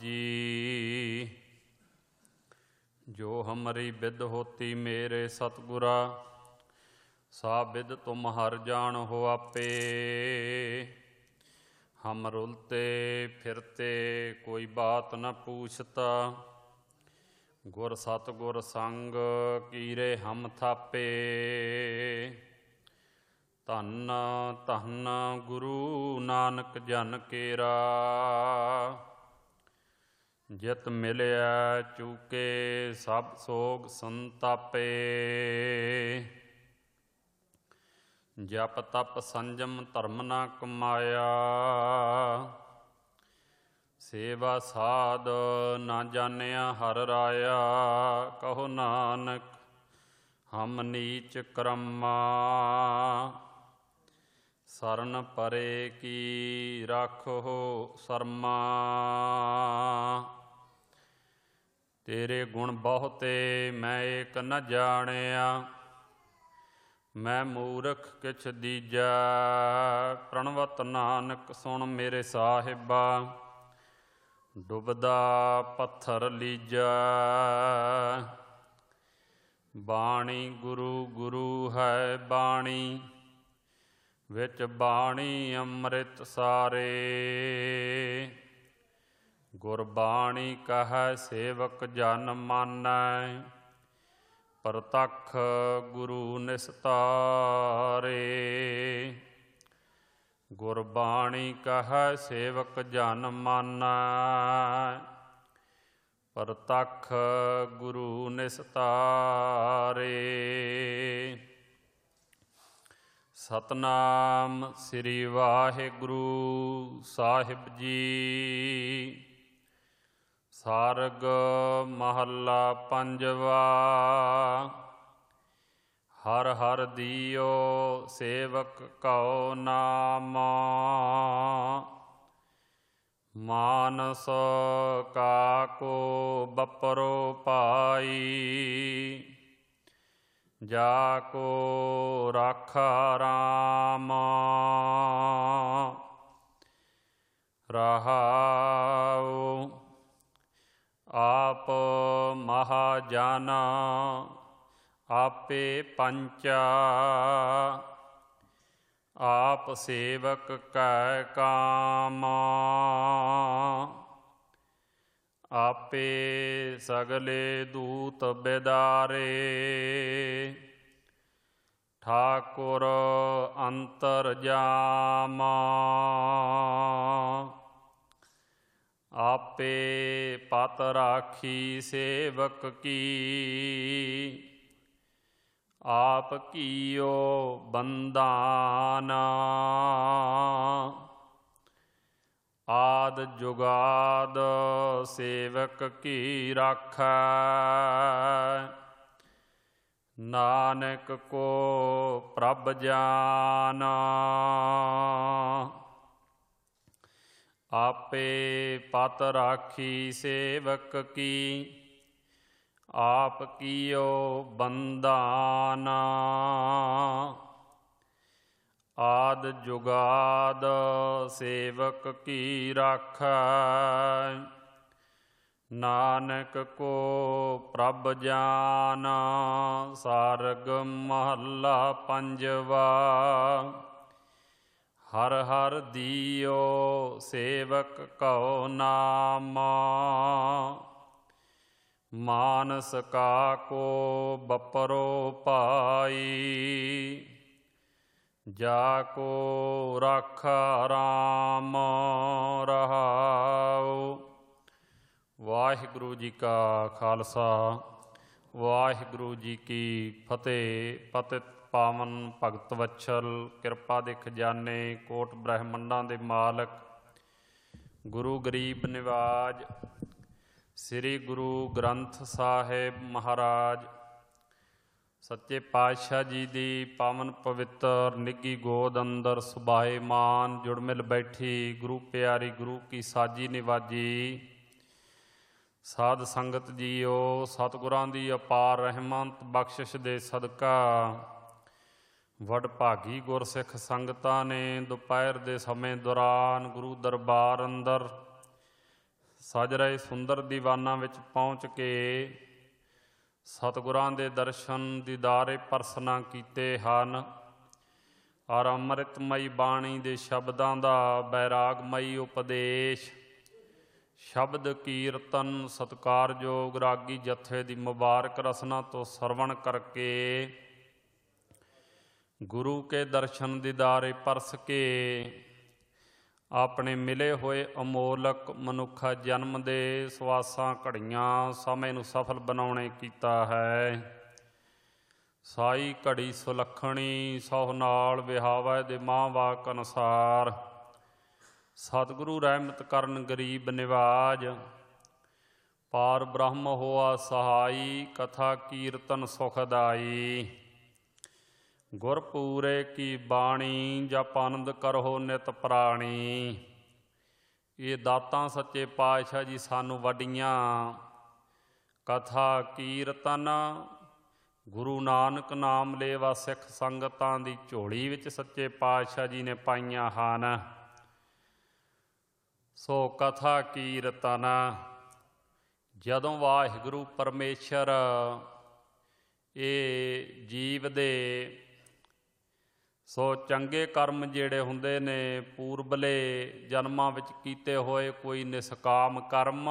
जी। जो हमरी बिद होती मेरे सतगुरा, सा बिद तुम हर जान हो आपे। हम रुलते फिरते कोई बात न पूछता, गुर सतगुर संग कीरे हम थापे। धन धन गुरु नानक जन केरा, जित मिलिया चूके सब सोग संतापे। जप तप संजम धर्म न कमाया, सेवा साध न जानिया हर राया। कहो नानक हम नीच क्रमा, सरन परे की राखो शर्मा। तेरे गुण बहुते मैं एक न जानिया, मैं मूर्ख किछ दीजा। प्रणवत नानक सुन मेरे साहिबा, डुबदा पत्थर लीजा। बाणी गुरु गुरु है बाणी, विच बाणी अमृत सारे। गुरबाणी कहै सेवक जन मानै, प्रतख गुरु निस्तारे। गुरबाणी कहै सेवक जन मानै, प्रतख गुरु निस्तारे। सतनाम श्री वाहिगुरु साहिब जी। सारग महला पंजवा। हर हर दियो सेवक कौ नाम, मानस काको बपरो पाई। जाको राखा राम, रहाओ आप महाजन आपे पंचा। आप सेवक कै काम, आपे सगले दूत बिदारे। ठाकुर अंतरजाम, आपे पत राखी सेवक की। आप कीओ बंदान, आद जुगाद सेवक की राखै। नानक को प्रभ जान, आपे पत राखी सेवक की। आप कीओ बंदान, आद जुगाद सेवक की राखै। नानक को प्रभ जान। सारग महला पंजवा। हर हर दियो सेवक कौ नाम, मानस काको बपरो पाई। जाको राखा राम, रहाओ। वाहिगुरु जी का खालसा, वाहिगुरु जी की फतेह। पतित पावन भगत वत्सल, किरपा दे खजाने, कोट ब्रह्मंडां दे मालक, गुरु गरीब निवाज श्री गुरु ग्रंथ साहिब महाराज सच्चे पातशाह जी की पावन पवित्र निੱਘੀ गोद अंदर सुभाएमान जुड़ मिल बैठी गुरु प्यारी गुरु की साजी निवाजी साध संगत जीओ। सतगुरां दी अपार रहमत बख्शिश दे सदका वडभागी गुरसिख संगतां ने दोपहर के समय दौरान गुरु दरबार अंदर ਸਜ ਰਹੇ ਸੁੰਦਰ ਦੀਵਾਨਾਂ ਵਿੱਚ ਪਹੁੰਚ ਕੇ ਸਤਿਗੁਰਾਂ ਦੇ ਦਰਸ਼ਨ ਦੀਦਾਰੇ ਪਰਸਨਾ ਕੀਤੇ ਹਨ। ਔਰ ਅੰਮ੍ਰਿਤਮਈ ਬਾਣੀ ਦੇ ਸ਼ਬਦਾਂ ਦਾ ਬੈਰਾਗਮਈ ਉਪਦੇਸ਼, ਸ਼ਬਦ ਕੀਰਤਨ ਸਤਿਕਾਰਯੋਗ ਰਾਗੀ ਜਥੇ ਦੀ ਮੁਬਾਰਕ ਰਸਨਾ ਤੋਂ ਸਰਵਣ ਕਰਕੇ ਗੁਰੂ ਕੇ ਦਰਸ਼ਨ ਦੀਦਾਰੇ ਪਰਸ ਕੇ ਆਪਣੇ ਮਿਲੇ ਹੋਏ ਅਮੋਲਕ ਮਨੁੱਖਾ ਜਨਮ ਦੇ ਸਵਾਸਾਂ ਘੜੀਆਂ ਸਮੇਂ ਨੂੰ ਸਫਲ ਬਣਾਉਣੇ ਕੀਤਾ ਹੈ। ਸਾਈ ਘੜੀ ਸੁਲੱਖਣੀ ਸਹੁ ਨਾਲ ਵਿਹਾਵੈ ਦੇ ਮਾਂ ਵਾਕ ਅਨੁਸਾਰ, ਸਤਿਗੁਰੂ ਰਹਿਮਤ ਕਰਨ ਗਰੀਬ ਨਿਵਾਜ, ਪਾਰ ਬ੍ਰਹਮ ਹੋਆ ਸਹਾਈ, ਕਥਾ ਕੀਰਤਨ ਸੁਖਦਾਈ। ਗੁਰ ਪੂਰੇ ਕੀ ਬਾਣੀ, ਜਪ ਆਨੰਦ ਕਰੋ ਨਿਤ ਪ੍ਰਾਣੀ। ਇਹ ਦਾਤਾਂ ਸੱਚੇ ਪਾਤਸ਼ਾਹ ਜੀ ਸਾਨੂੰ ਵੱਡੀਆਂ ਕਥਾ ਕੀਰਤਨ ਗੁਰੂ ਨਾਨਕ ਨਾਮ ਲੇਵਾ ਸਿੱਖ ਸੰਗਤਾਂ ਦੀ ਝੋਲੀ ਵਿੱਚ ਸੱਚੇ ਪਾਤਸ਼ਾਹ ਜੀ ਨੇ ਪਾਈਆਂ ਹਨ। ਸੋ ਕਥਾ ਕੀਰਤਨ ਜਦੋਂ ਵਾਹਿਗੁਰੂ ਪਰਮੇਸ਼ਰ ਇਹ ਜੀਵ ਦੇ ਸੋ ਚੰਗੇ ਕਰਮ ਜਿਹੜੇ ਹੁੰਦੇ ਨੇ ਪੂਰਬਲੇ ਜਨਮਾਂ ਵਿੱਚ ਕੀਤੇ ਹੋਏ ਕੋਈ ਨਿਸਕਾਮ ਕਰਮ,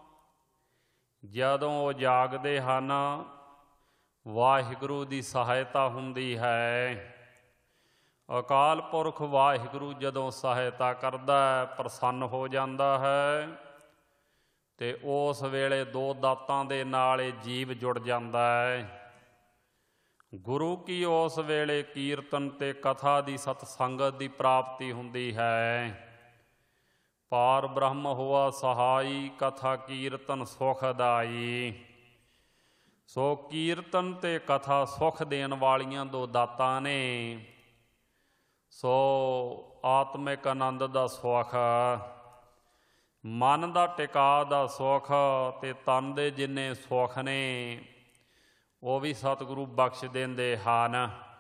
ਜਦੋਂ ਉਹ ਜਾਗਦੇ ਹਨ ਵਾਹਿਗੁਰੂ ਦੀ ਸਹਾਇਤਾ ਹੁੰਦੀ ਹੈ। ਅਕਾਲ ਪੁਰਖ ਵਾਹਿਗੁਰੂ ਜਦੋਂ ਸਹਾਇਤਾ ਕਰਦਾ, ਪ੍ਰਸੰਨ ਹੋ ਜਾਂਦਾ ਹੈ, ਅਤੇ ਉਸ ਵੇਲੇ ਦੋ ਦਾਤਾਂ ਦੇ ਨਾਲ ਇਹ ਜੀਵ ਜੁੜ ਜਾਂਦਾ ਹੈ। ਗੁਰੂ ਕੀ ਉਸ ਵੇਲੇ ਕੀਰਤਨ ਅਤੇ ਕਥਾ ਦੀ ਸਤਸੰਗਤ ਦੀ ਪ੍ਰਾਪਤੀ ਹੁੰਦੀ ਹੈ। ਪਾਰ ਬ੍ਰਹਮ ਹੋਆ ਸਹਾਈ, ਕਥਾ ਕੀਰਤਨ ਸੁਖਦਾਈ। ਸੋ ਕੀਰਤਨ ਅਤੇ ਕਥਾ ਸੁਖ ਦੇਣ ਵਾਲੀਆਂ ਦੋ ਦਾਤਾਂ ਨੇ। ਸੋ ਆਤਮਿਕ ਆਨੰਦ ਦਾ ਸੁੱਖ, ਮਨ ਦਾ ਟਿਕਾ ਦਾ ਸੁੱਖ ਅਤੇ ਤਨ ਦੇ ਜਿੰਨੇ ਸੁੱਖ ਨੇ ਉਹ ਵੀ ਸਤਿਗੁਰੂ ਬਖਸ਼ ਦਿੰਦੇ ਹਨ।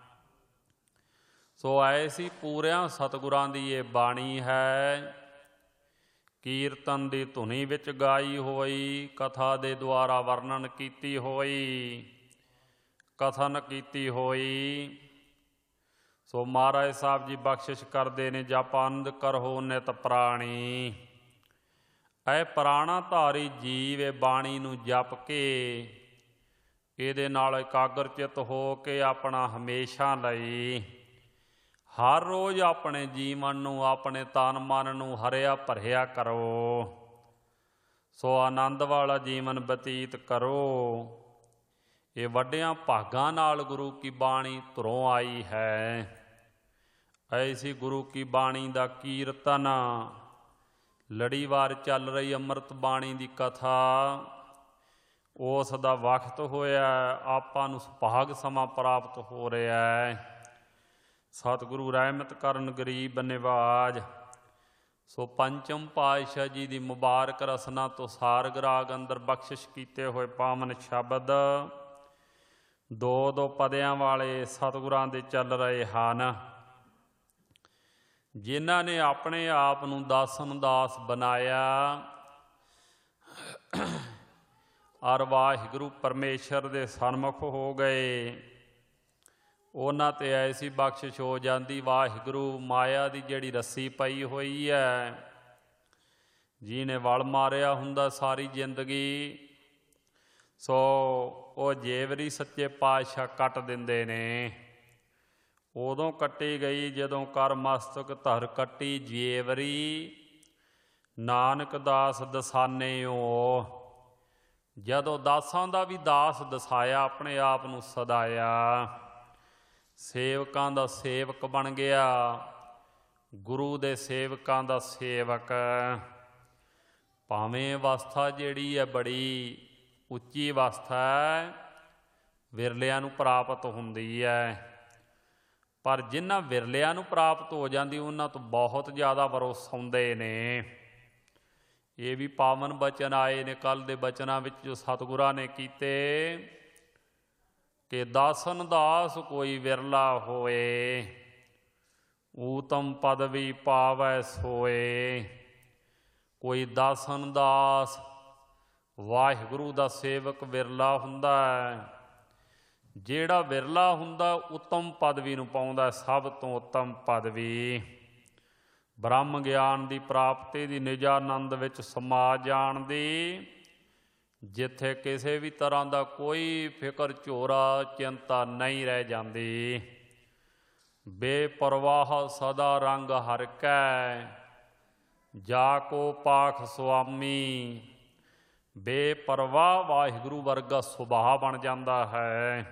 ਸੋ ਐਸੀ ਪੂਰਿਆਂ ਸਤਿਗੁਰਾਂ ਦੀ ਇਹ ਬਾਣੀ ਹੈ, ਕੀਰਤਨ ਦੀ ਧੁਨੀ ਵਿੱਚ ਗਾਈ ਹੋਈ, ਕਥਾ ਦੇ ਦੁਆਰਾ ਵਰਣਨ ਕੀਤੀ ਹੋਈ, ਕਥਨ ਕੀਤੀ ਹੋਈ। ਸੋ ਮਹਾਰਾਜ ਸਾਹਿਬ ਜੀ ਬਖਸ਼ਿਸ਼ ਕਰਦੇ ਨੇ, ਜਪ ਆਨੰਦ ਕਰੋ ਨਿਤ ਪ੍ਰਾਣੀ। ਇਹ ਪ੍ਰਾਣਾ ਧਾਰੀ ਜੀਵ ਇਹ ਬਾਣੀ ਨੂੰ ਜਪ ਕੇ ਇਹਦੇ ਨਾਲ ਇਕਾਗਰ ਚਿੱਤ ਹੋ ਕੇ ਆਪਣਾ ਹਮੇਸ਼ਾ ਲਈ ਹਰ ਰੋਜ਼ ਆਪਣੇ ਜੀਵਨ ਨੂੰ, ਆਪਣੇ ਤਨ ਮਨ ਨੂੰ ਹਰਿਆ ਭਰਿਆ ਕਰੋ। ਸੋ ਆਨੰਦ ਵਾਲਾ ਜੀਵਨ ਬਤੀਤ ਕਰੋ। ਇਹ ਵੱਡਿਆਂ ਭਾਗਾਂ ਨਾਲ ਗੁਰੂ ਕੀ ਬਾਣੀ ਧੁਰੋਂ ਆਈ ਹੈ। ਐਸੀ ਗੁਰੂ ਕੀ ਬਾਣੀ ਦਾ ਕੀਰਤਨ, ਲੜੀਵਾਰ ਚੱਲ ਰਹੀ ਅੰਮ੍ਰਿਤ ਬਾਣੀ ਦੀ ਕਥਾ, ਉਸ ਦਾ ਵਕਤ ਹੋਇਆ, ਆਪਾਂ ਨੂੰ ਸੁਭਾਗ ਸਮਾਂ ਪ੍ਰਾਪਤ ਹੋ ਰਿਹਾ ਹੈ। ਸਤਿਗੁਰੂ ਰਹਿਮਤ ਕਰਨ ਗਰੀਬ ਨਿਵਾਜ। ਸੋ ਪੰਚਮ ਪਾਤਸ਼ਾਹ ਜੀ ਦੀ ਮੁਬਾਰਕ ਰਸਨਾ ਤੋਂ ਸਾਰਗ ਰਾਗ ਅੰਦਰ ਬਖਸ਼ਿਸ਼ ਕੀਤੇ ਹੋਏ ਪਾਵਨ ਸ਼ਬਦ ਦੋ ਦੋ ਪਦਿਆਂ ਵਾਲੇ ਸਤਿਗੁਰਾਂ ਦੇ ਚੱਲ ਰਹੇ ਹਨ, ਜਿਨ੍ਹਾਂ ਨੇ ਆਪਣੇ ਆਪ ਨੂੰ ਦਾਸਨ ਦਾਸ ਬਣਾਇਆ ਔਰ ਵਾਹਿਗੁਰੂ ਪਰਮੇਸ਼ਰ ਦੇ ਸਨਮੁਖ ਹੋ ਗਏ। ਉਹਨਾਂ 'ਤੇ ਐਸੀ ਬਖਸ਼ਿਸ਼ ਹੋ ਜਾਂਦੀ, ਵਾਹਿਗੁਰੂ ਮਾਇਆ ਦੀ ਜਿਹੜੀ ਰੱਸੀ ਪਈ ਹੋਈ ਹੈ, ਜਿਹਨੇ ਵਲ ਮਾਰਿਆ ਹੁੰਦਾ ਸਾਰੀ ਜ਼ਿੰਦਗੀ, ਸੋ ਉਹ ਜੇਵਰੀ ਸੱਚੇ ਪਾਤਸ਼ਾਹ ਕੱਟ ਦਿੰਦੇ ਨੇ। ਉਦੋਂ ਕੱਟੀ ਗਈ ਜਦੋਂ ਕਰ ਮਸਤਕ ਧਰ ਕੱਟੀ ਜੇਵਰੀ, ਨਾਨਕ ਦਾਸ ਦਸਾਨਿਓ। ਜਦੋਂ ਦਾਸਾਂ ਦਾ ਵੀ ਦਾਸ ਦਸਾਇਆ, ਆਪਣੇ ਆਪ ਨੂੰ ਸਦਾਇਆ, ਸੇਵਕਾਂ ਦਾ ਸੇਵਕ ਬਣ ਗਿਆ, ਗੁਰੂ ਦੇ ਸੇਵਕਾਂ ਦਾ ਸੇਵਕ। ਭਾਵੇਂ ਅਵਸਥਾ ਜਿਹੜੀ ਹੈ ਬੜੀ ਉੱਚੀ ਅਵਸਥਾ ਹੈ, ਵਿਰਲਿਆਂ ਨੂੰ ਪ੍ਰਾਪਤ ਹੁੰਦੀ ਹੈ, ਪਰ ਜਿਨ੍ਹਾਂ ਵਿਰਲਿਆਂ ਨੂੰ ਪ੍ਰਾਪਤ ਹੋ ਜਾਂਦੀ ਉਹਨਾਂ ਤੋਂ ਬਹੁਤ ਜ਼ਿਆਦਾ ਵਰਸਾਉਂਦੇ ਨੇ। ਇਹ ਵੀ ਪਾਵਨ ਬਚਨ ਆਏ ਨੇ ਕੱਲ੍ਹ ਦੇ ਬਚਨਾਂ ਵਿੱਚ ਜੋ ਸਤਿਗੁਰਾਂ ਨੇ ਕੀਤੇ ਕਿ ਦਾਸਨ ਦਾਸ ਕੋਈ ਵਿਰਲਾ ਹੋਏ, ਊਤਮ ਪਦਵੀ ਪਾਵੈ ਸੋਏ। ਕੋਈ ਦਾਸਨ ਦਾਸ। ਵਾਹਿਗੁਰੂ ਦਾ ਸੇਵਕ ਵਿਰਲਾ ਹੁੰਦਾ ਹੈ। ਜਿਹੜਾ ਵਿਰਲਾ ਹੁੰਦਾ ਉੱਤਮ ਪਦਵੀ ਨੂੰ ਪਾਉਂਦਾ, ਸਭ ਤੋਂ ਉੱਤਮ ਪਦਵੀ। ਬ੍ਰਹਮ ਗਿਆਨ ਦੀ ਪ੍ਰਾਪਤੀ ਦੀ ਨਿਜਾਨੰਦ ਵਿੱਚ ਸਮਾ ਜਾਣ ਦੀ, ਜਿੱਥੇ ਕਿਸੇ ਵੀ ਤਰ੍ਹਾਂ ਦਾ ਕੋਈ ਫਿਕਰ ਝੋਰਾ ਚਿੰਤਾ ਨਹੀਂ ਰਹਿ ਜਾਂਦੀ। ਬੇਪਰਵਾਹ ਸਦਾ ਰੰਗ ਹਰਿ ਕੈ, ਜਾ ਕੋ ਪਾਖ ਸੁਆਮੀ। ਬੇਪਰਵਾਹ ਵਾਹਿਗੁਰੂ ਵਰਗਾ ਸੁਭਾਅ ਬਣ ਜਾਂਦਾ ਹੈ।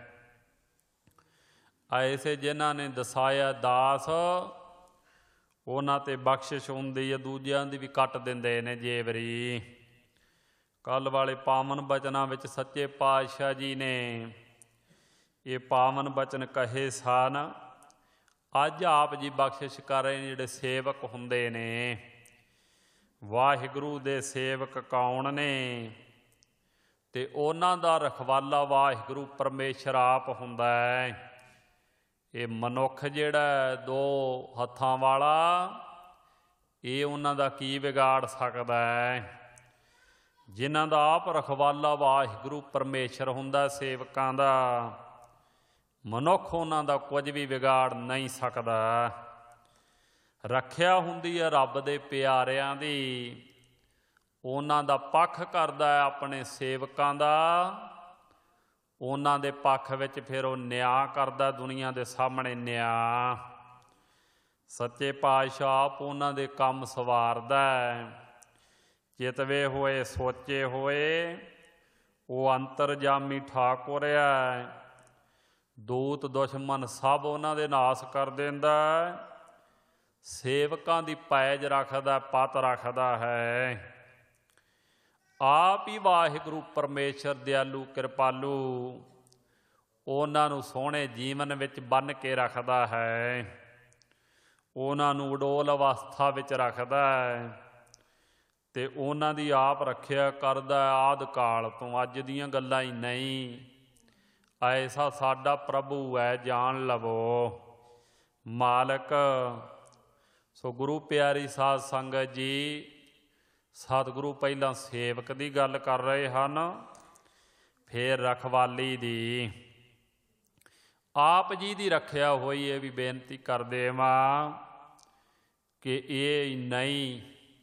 ਐਸੇ ਜਿਨ੍ਹਾਂ ਨੇ ਦਸਾਇਆ ਦਾਸ, ਉਹਨਾਂ ਤੇ ਬਖਸ਼ਿਸ਼ ਹੁੰਦੀ ਹੈ, ਦੂਜਿਆਂ ਦੀ ਵੀ ਕੱਟ ਦਿੰਦੇ ਨੇ ਜੇਵਰੀ। ਕੱਲ੍ਹ ਵਾਲੇ ਪਾਵਨ ਬਚਨਾਂ ਵਿੱਚ ਸੱਚੇ ਪਾਤਸ਼ਾਹ ਜੀ ਨੇ ਇਹ ਪਾਵਨ ਬਚਨ ਕਹੇ ਸਨ। ਅੱਜ ਆਪ ਜੀ ਬਖਸ਼ਿਸ਼ ਕਰ ਰਹੇ ਨੇ। ਜਿਹੜੇ ਸੇਵਕ ਹੁੰਦੇ ਨੇ, ਵਾਹਿਗੁਰੂ ਦੇ ਸੇਵਕ ਕੌਣ ਨੇ? ਤੇ ਉਹਨਾਂ ਦਾ ਰਖਵਾਲਾ ਵਾਹਿਗੁਰੂ ਪਰਮੇਸ਼ਰ ਆਪ ਹੁੰਦਾ ਹੈ। ਇਹ ਮਨੁੱਖ ਜਿਹੜਾ ਦੋ ਹੱਥਾਂ ਵਾਲਾ, ਇਹ ਉਹਨਾਂ ਦਾ ਕੀ ਵਿਗਾੜ ਸਕਦਾ ਹੈ? ਜਿਨ੍ਹਾਂ ਦਾ ਆਪ ਰਖਵਾਲਾ ਵਾਹਿਗੁਰੂ ਪਰਮੇਸ਼ਰ ਹੁੰਦਾ ਸੇਵਕਾਂ ਦਾ, ਮਨੁੱਖ ਉਹਨਾਂ ਦਾ ਕੁਝ ਵੀ ਵਿਗਾੜ ਨਹੀਂ ਸਕਦਾ। ਰੱਖਿਆ ਹੁੰਦੀ ਹੈ ਰੱਬ ਦੇ ਪਿਆਰਿਆਂ ਦੀ। ਉਹਨਾਂ ਦਾ ਪੱਖ ਕਰਦਾ ਹੈ ਆਪਣੇ ਸੇਵਕਾਂ ਦਾ। ਉਹਨਾਂ ਦੇ ਪੱਖ ਵਿੱਚ ਫਿਰ ਉਹ ਨਿਆਂ ਕਰਦਾ, ਦੁਨੀਆ ਦੇ ਸਾਹਮਣੇ ਨਿਆਂ। ਸੱਚੇ ਪਾਤਸ਼ਾਹ ਆਪ ਉਹਨਾਂ ਦੇ ਕੰਮ ਸਵਾਰਦਾ ਹੈ। ਚਿਤਵੇ ਹੋਏ ਸੋਚੇ ਹੋਏ, ਉਹ ਅੰਤਰਜਾਮੀ ਠਾਕੁਰ ਹੈ। ਦੂਤ ਦੁਸ਼ਮਣ ਸਭ ਉਹਨਾਂ ਦੇ ਨਾਸ ਕਰ ਦਿੰਦਾ। ਸੇਵਕਾਂ ਦੀ ਪੈਜ ਰੱਖਦਾ, ਪਤ ਰੱਖਦਾ ਹੈ। ਆਪ ਹੀ ਵਾਹਿਗੁਰੂ ਪਰਮੇਸ਼ਰ ਦਿਆਲੂ ਕਿਰਪਾਲੂ ਉਹਨਾਂ ਨੂੰ ਸੋਹਣੇ ਜੀਵਨ ਵਿੱਚ ਬੰਨ੍ਹ ਕੇ ਰੱਖਦਾ ਹੈ। ਉਹਨਾਂ ਨੂੰ ਉਡੋਲ ਅਵਸਥਾ ਵਿੱਚ ਰੱਖਦਾ ਹੈ ਅਤੇ ਉਹਨਾਂ ਦੀ ਆਪ ਰੱਖਿਆ ਕਰਦਾ ਆਦਿ ਕਾਲ ਤੋਂ। ਅੱਜ ਦੀਆਂ ਗੱਲਾਂ ਹੀ ਨਹੀਂ। ਐਸਾ ਸਾਡਾ ਪ੍ਰਭੂ ਹੈ, ਜਾਣ ਲਵੋ ਮਾਲਕ। ਸੋ ਗੁਰੂ ਪਿਆਰੀ ਸਾਧ ਸੰਗਤ ਜੀ, ਸਤਿਗੁਰੂ ਪਹਿਲਾਂ ਸੇਵਕ ਦੀ ਗੱਲ ਕਰ ਰਹੇ ਹਨ, ਫਿਰ ਰਖਵਾਲੀ ਦੀ। ਆਪ ਜੀ ਦੀ ਰੱਖਿਆ ਹੋਈ ਇਹ ਵੀ ਬੇਨਤੀ ਕਰਦੇ ਵਾਂ ਕਿ ਇਹ ਨਹੀਂ,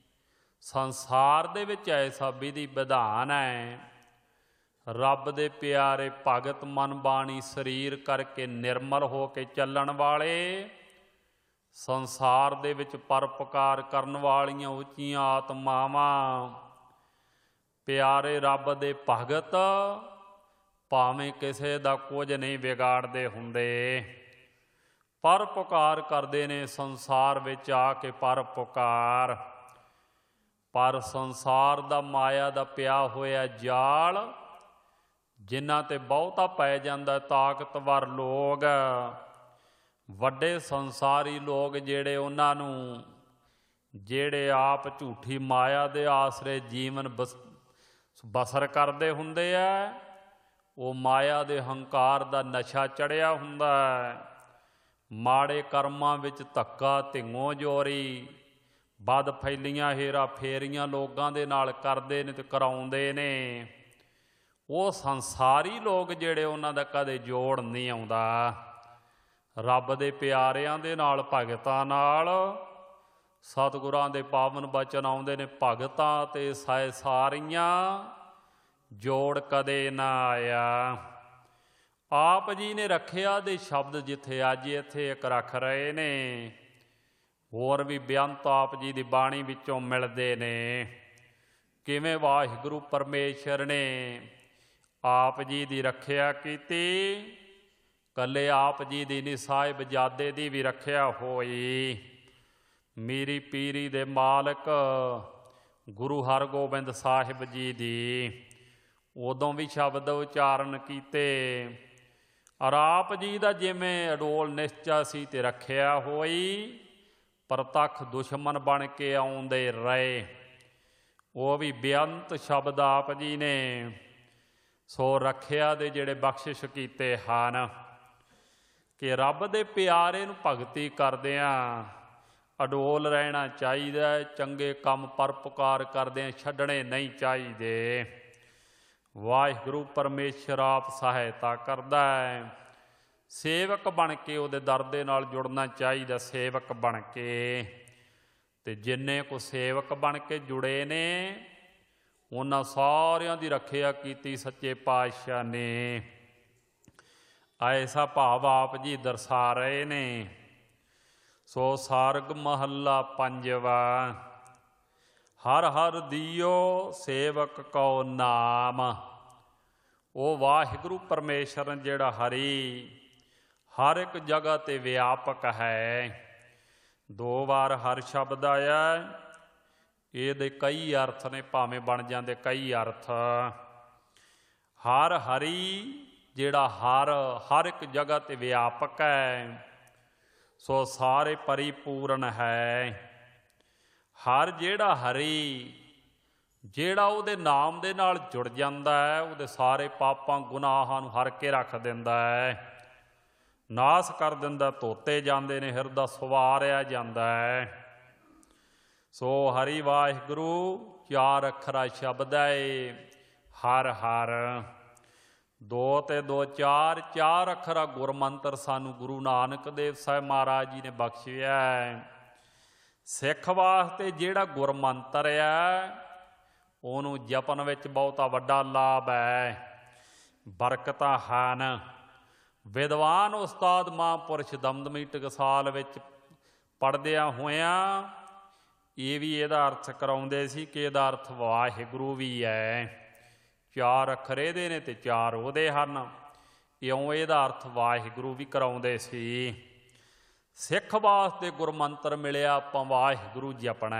ਸੰਸਾਰ ਦੇ ਵਿੱਚ ਐਸਾ ਵਿਧੀ ਵਿਧਾਨ ਹੈ। ਰੱਬ ਦੇ ਪਿਆਰੇ ਭਗਤ ਮਨ ਬਾਣੀ ਸਰੀਰ ਕਰਕੇ ਨਿਰਮਲ ਹੋ ਕੇ ਚੱਲਣ ਵਾਲੇ, ਸੰਸਾਰ ਦੇ ਵਿੱਚ ਪਰਉਪਕਾਰ ਕਰਨ ਵਾਲੀਆਂ ਉੱਚੀਆਂ ਆਤਮਾਵਾਂ, ਪਿਆਰੇ ਰੱਬ ਦੇ ਭਗਤ ਭਾਵੇਂ ਕਿਸੇ ਦਾ ਕੁਝ ਨਹੀਂ ਵਿਗਾੜਦੇ ਹੁੰਦੇ। ਪਰਉਪਕਾਰ ਕਰਦੇ ਨੇ ਸੰਸਾਰ ਵਿੱਚ ਆ ਕੇ ਪਰਉਪਕਾਰ। ਪਰ ਸੰਸਾਰ ਦਾ ਮਾਇਆ ਦਾ ਪਿਆ ਹੋਇਆ ਜਾਲ, ਜਿਨ੍ਹਾਂ 'ਤੇ ਬਹੁਤਾ ਪੈ ਜਾਂਦਾ ਤਾਕਤਵਰ ਲੋਕ, ਵੱਡੇ ਸੰਸਾਰੀ ਲੋਕ ਜਿਹੜੇ ਉਹਨਾਂ ਨੂੰ, ਜਿਹੜੇ ਆਪ ਝੂਠੀ ਮਾਇਆ ਦੇ ਆਸਰੇ ਜੀਵਨ ਬਸਰ ਕਰਦੇ ਹੁੰਦੇ ਆ, ਉਹ ਮਾਇਆ ਦੇ ਹੰਕਾਰ ਦਾ ਨਸ਼ਾ ਚੜ੍ਹਿਆ ਹੁੰਦਾ ਹੈ। ਮਾੜੇ ਕਰਮਾਂ ਵਿੱਚ ਧੱਕਾ ਧਿੰਗੋ ਜੋਰੀ, ਬਦ ਫੈਲੀਆਂ ਹੇਰਾ ਫੇਰੀਆਂ ਲੋਕਾਂ ਦੇ ਨਾਲ ਕਰਦੇ ਨੇ ਅਤੇ ਕਰਾਉਂਦੇ ਨੇ। ਉਹ ਸੰਸਾਰੀ ਲੋਕ ਜਿਹੜੇ, ਉਹਨਾਂ ਦਾ ਕਦੇ ਜੋੜ ਨਹੀਂ ਆਉਂਦਾ ਰੱਬ ਦੇ ਪਿਆਰਿਆਂ ਦੇ ਨਾਲ, ਭਗਤਾਂ ਨਾਲ। ਸਤਿਗੁਰਾਂ ਦੇ ਪਾਵਨ ਬਚਨ ਆਉਂਦੇ ਨੇ, ਭਗਤਾਂ ਤੇ ਸਾਰੀਆਂ ਜੋੜ ਕਦੇ ਨਾ ਆਇਆ। ਆਪ ਜੀ ਨੇ ਰੱਖਿਆ ਦੇ ਸ਼ਬਦ ਜਿੱਥੇ ਅੱਜ ਇੱਥੇ ਇੱਕ ਰੱਖ ਰਹੇ ਨੇ, ਹੋਰ ਵੀ ਬੇਅੰਤ ਆਪ ਜੀ ਦੀ ਬਾਣੀ ਵਿੱਚੋਂ ਮਿਲਦੇ ਨੇ। ਕਿਵੇਂ ਵਾਹਿਗੁਰੂ ਪਰਮੇਸ਼ਰ ਨੇ ਆਪ ਜੀ ਦੀ ਰੱਖਿਆ ਕੀਤੀ। ਇਕੱਲੇ ਆਪ ਜੀ ਦੀ ਨਹੀਂ, ਸਾਹਿਬਜ਼ਾਦੇ ਦੀ ਵੀ ਰੱਖਿਆ ਹੋਈ। ਮੀਰੀ ਪੀਰੀ ਦੇ ਮਾਲਕ ਗੁਰੂ ਹਰਗੋਬਿੰਦ ਸਾਹਿਬ ਜੀ ਦੀ ਉਦੋਂ ਵੀ ਸ਼ਬਦ ਉਚਾਰਨ ਕੀਤੇ। ਔਰ ਆਪ ਜੀ ਦਾ ਜਿਵੇਂ ਅਡੋਲ ਨਿਸ਼ਚਾ ਸੀ ਤੇ ਰੱਖਿਆ ਹੋਈ, ਪ੍ਰਤੱਖ ਦੁਸ਼ਮਣ ਬਣ ਕੇ ਆਉਂਦੇ ਰਹੇ। ਉਹ ਵੀ ਬੇਅੰਤ ਸ਼ਬਦ ਆਪ ਜੀ ਨੇ ਸੋ ਰੱਖਿਆ ਦੇ ਜਿਹੜੇ ਬਖਸ਼ਿਸ਼ ਕੀਤੇ ਹਨ ਕਿ ਰੱਬ ਦੇ ਪਿਆਰੇ ਨੂੰ ਭਗਤੀ ਕਰਦਿਆਂ ਅਡੋਲ ਰਹਿਣਾ ਚਾਹੀਦਾ ਹੈ। ਚੰਗੇ ਕੰਮ ਪਰਉਪਕਾਰ ਕਰਦੇ ਛੱਡਣੇ ਨਹੀਂ ਚਾਹੀਦੇ। ਵਾਹਿਗੁਰੂ ਪਰਮੇਸ਼ਰ ਆਪ ਸਹਾਇਤਾ ਕਰਦਾ ਹੈ। ਸੇਵਕ ਬਣ ਕੇ ਉਹਦੇ ਦਰ ਦੇ ਨਾਲ ਜੁੜਨਾ ਚਾਹੀਦਾ, ਸੇਵਕ ਬਣ ਕੇ। ਅਤੇ ਜਿੰਨੇ ਕੁ ਸੇਵਕ ਬਣ ਕੇ ਜੁੜੇ ਨੇ ਉਹਨਾਂ ਸਾਰਿਆਂ ਦੀ ਰੱਖਿਆ ਕੀਤੀ ਸੱਚੇ ਪਾਤਸ਼ਾਹ ਨੇ। ਐਸਾ ਭਾਵ ਆਪ ਜੀ ਦਰਸਾ ਰਹੇ ਨੇ। ਸੋ ਸਾਰਗ ਮਹੱਲਾ ਪੰਜਵਾ। ਹਰ ਹਰ ਦੀਓ ਸੇਵਕ ਕਉ ਨਾਮ। ਉਹ ਵਾਹਿਗੁਰੂ ਪਰਮੇਸ਼ਰ ਜਿਹੜਾ ਹਰੀ ਹਰ ਇੱਕ ਜਗ੍ਹਾ 'ਤੇ ਵਿਆਪਕ ਹੈ। ਦੋ ਵਾਰ ਹਰ ਸ਼ਬਦ ਆਇਆ, ਇਹਦੇ ਕਈ ਅਰਥ ਨੇ, ਭਾਵੇਂ ਬਣ ਜਾਂਦੇ ਕਈ ਅਰਥ। ਹਰ ਹਰੀ ਜਿਹੜਾ ਹਰ ਇੱਕ ਜਗ੍ਹਾ 'ਤੇ ਵਿਆਪਕ ਹੈ, ਸੋ ਸਾਰੇ ਪਰਿਪੂਰਨ ਹੈ। ਹਰ ਜਿਹੜਾ ਹਰੀ ਜਿਹੜਾ ਉਹਦੇ ਨਾਮ ਦੇ ਨਾਲ ਜੁੜ ਜਾਂਦਾ ਹੈ, ਉਹਦੇ ਸਾਰੇ ਪਾਪਾਂ ਗੁਨਾਹਾਂ ਨੂੰ ਹਰ ਕੇ ਰੱਖ ਦਿੰਦਾ ਹੈ, ਨਾਸ ਕਰ ਦਿੰਦਾ, ਧੋਤੇ ਜਾਂਦੇ ਨੇ, ਹਿਰਦਾ ਸਵਾਰਿਆ ਜਾਂਦਾ ਹੈ। ਸੋ ਹਰੀ ਵਾਹਿਗੁਰੂ ਚਾਰ ਅੱਖਰਾ ਸ਼ਬਦ ਹੈ। ਹਰ ਹਰ ਦੋ ਤੇ ਦੋ ਚਾਰ, ਚਾਰ ਅੱਖਰਾ ਗੁਰਮੰਤਰ ਸਾਨੂੰ ਗੁਰੂ ਨਾਨਕ ਦੇਵ ਸਾਹਿਬ ਮਹਾਰਾਜ ਜੀ ਨੇ ਬਖਸ਼ਿਆ। ਸਿੱਖ ਵਾਸਤੇ ਜਿਹੜਾ ਗੁਰਮੰਤਰ ਆ ਉਹਨੂੰ ਜਪਣ ਵਿੱਚ ਬਹੁਤਾ ਵੱਡਾ ਲਾਭ ਹੈ, ਬਰਕਤਾਂ ਹਨ। ਵਿਦਵਾਨ ਉਸਤਾਦ ਮਹਾਂਪੁਰਸ਼ ਦਮਦਮੀ ਟਕਸਾਲ ਵਿੱਚ ਪੜ੍ਹਦਿਆਂ ਹੋਇਆਂ ਇਹ ਵੀ ਇਹਦਾ ਅਰਥ ਕਰਾਉਂਦੇ ਸੀ ਕਿ ਇਹਦਾ ਅਰਥ ਵਾਹਿਗੁਰੂ ਵੀ ਹੈ। ਚਾਰ ਅੱਖਰ ਇਹਦੇ ਨੇ ਅਤੇ ਚਾਰ ਉਹਦੇ ਹਨ, ਇਉਂ ਇਹਦਾ ਅਰਥ ਵਾਹਿਗੁਰੂ ਵੀ ਕਰਾਉਂਦੇ ਸੀ। ਸਿੱਖ ਵਾਸਤੇ ਗੁਰਮੰਤਰ ਮਿਲਿਆ, ਆਪਾਂ ਵਾਹਿਗੁਰੂ ਜਪਣਾ।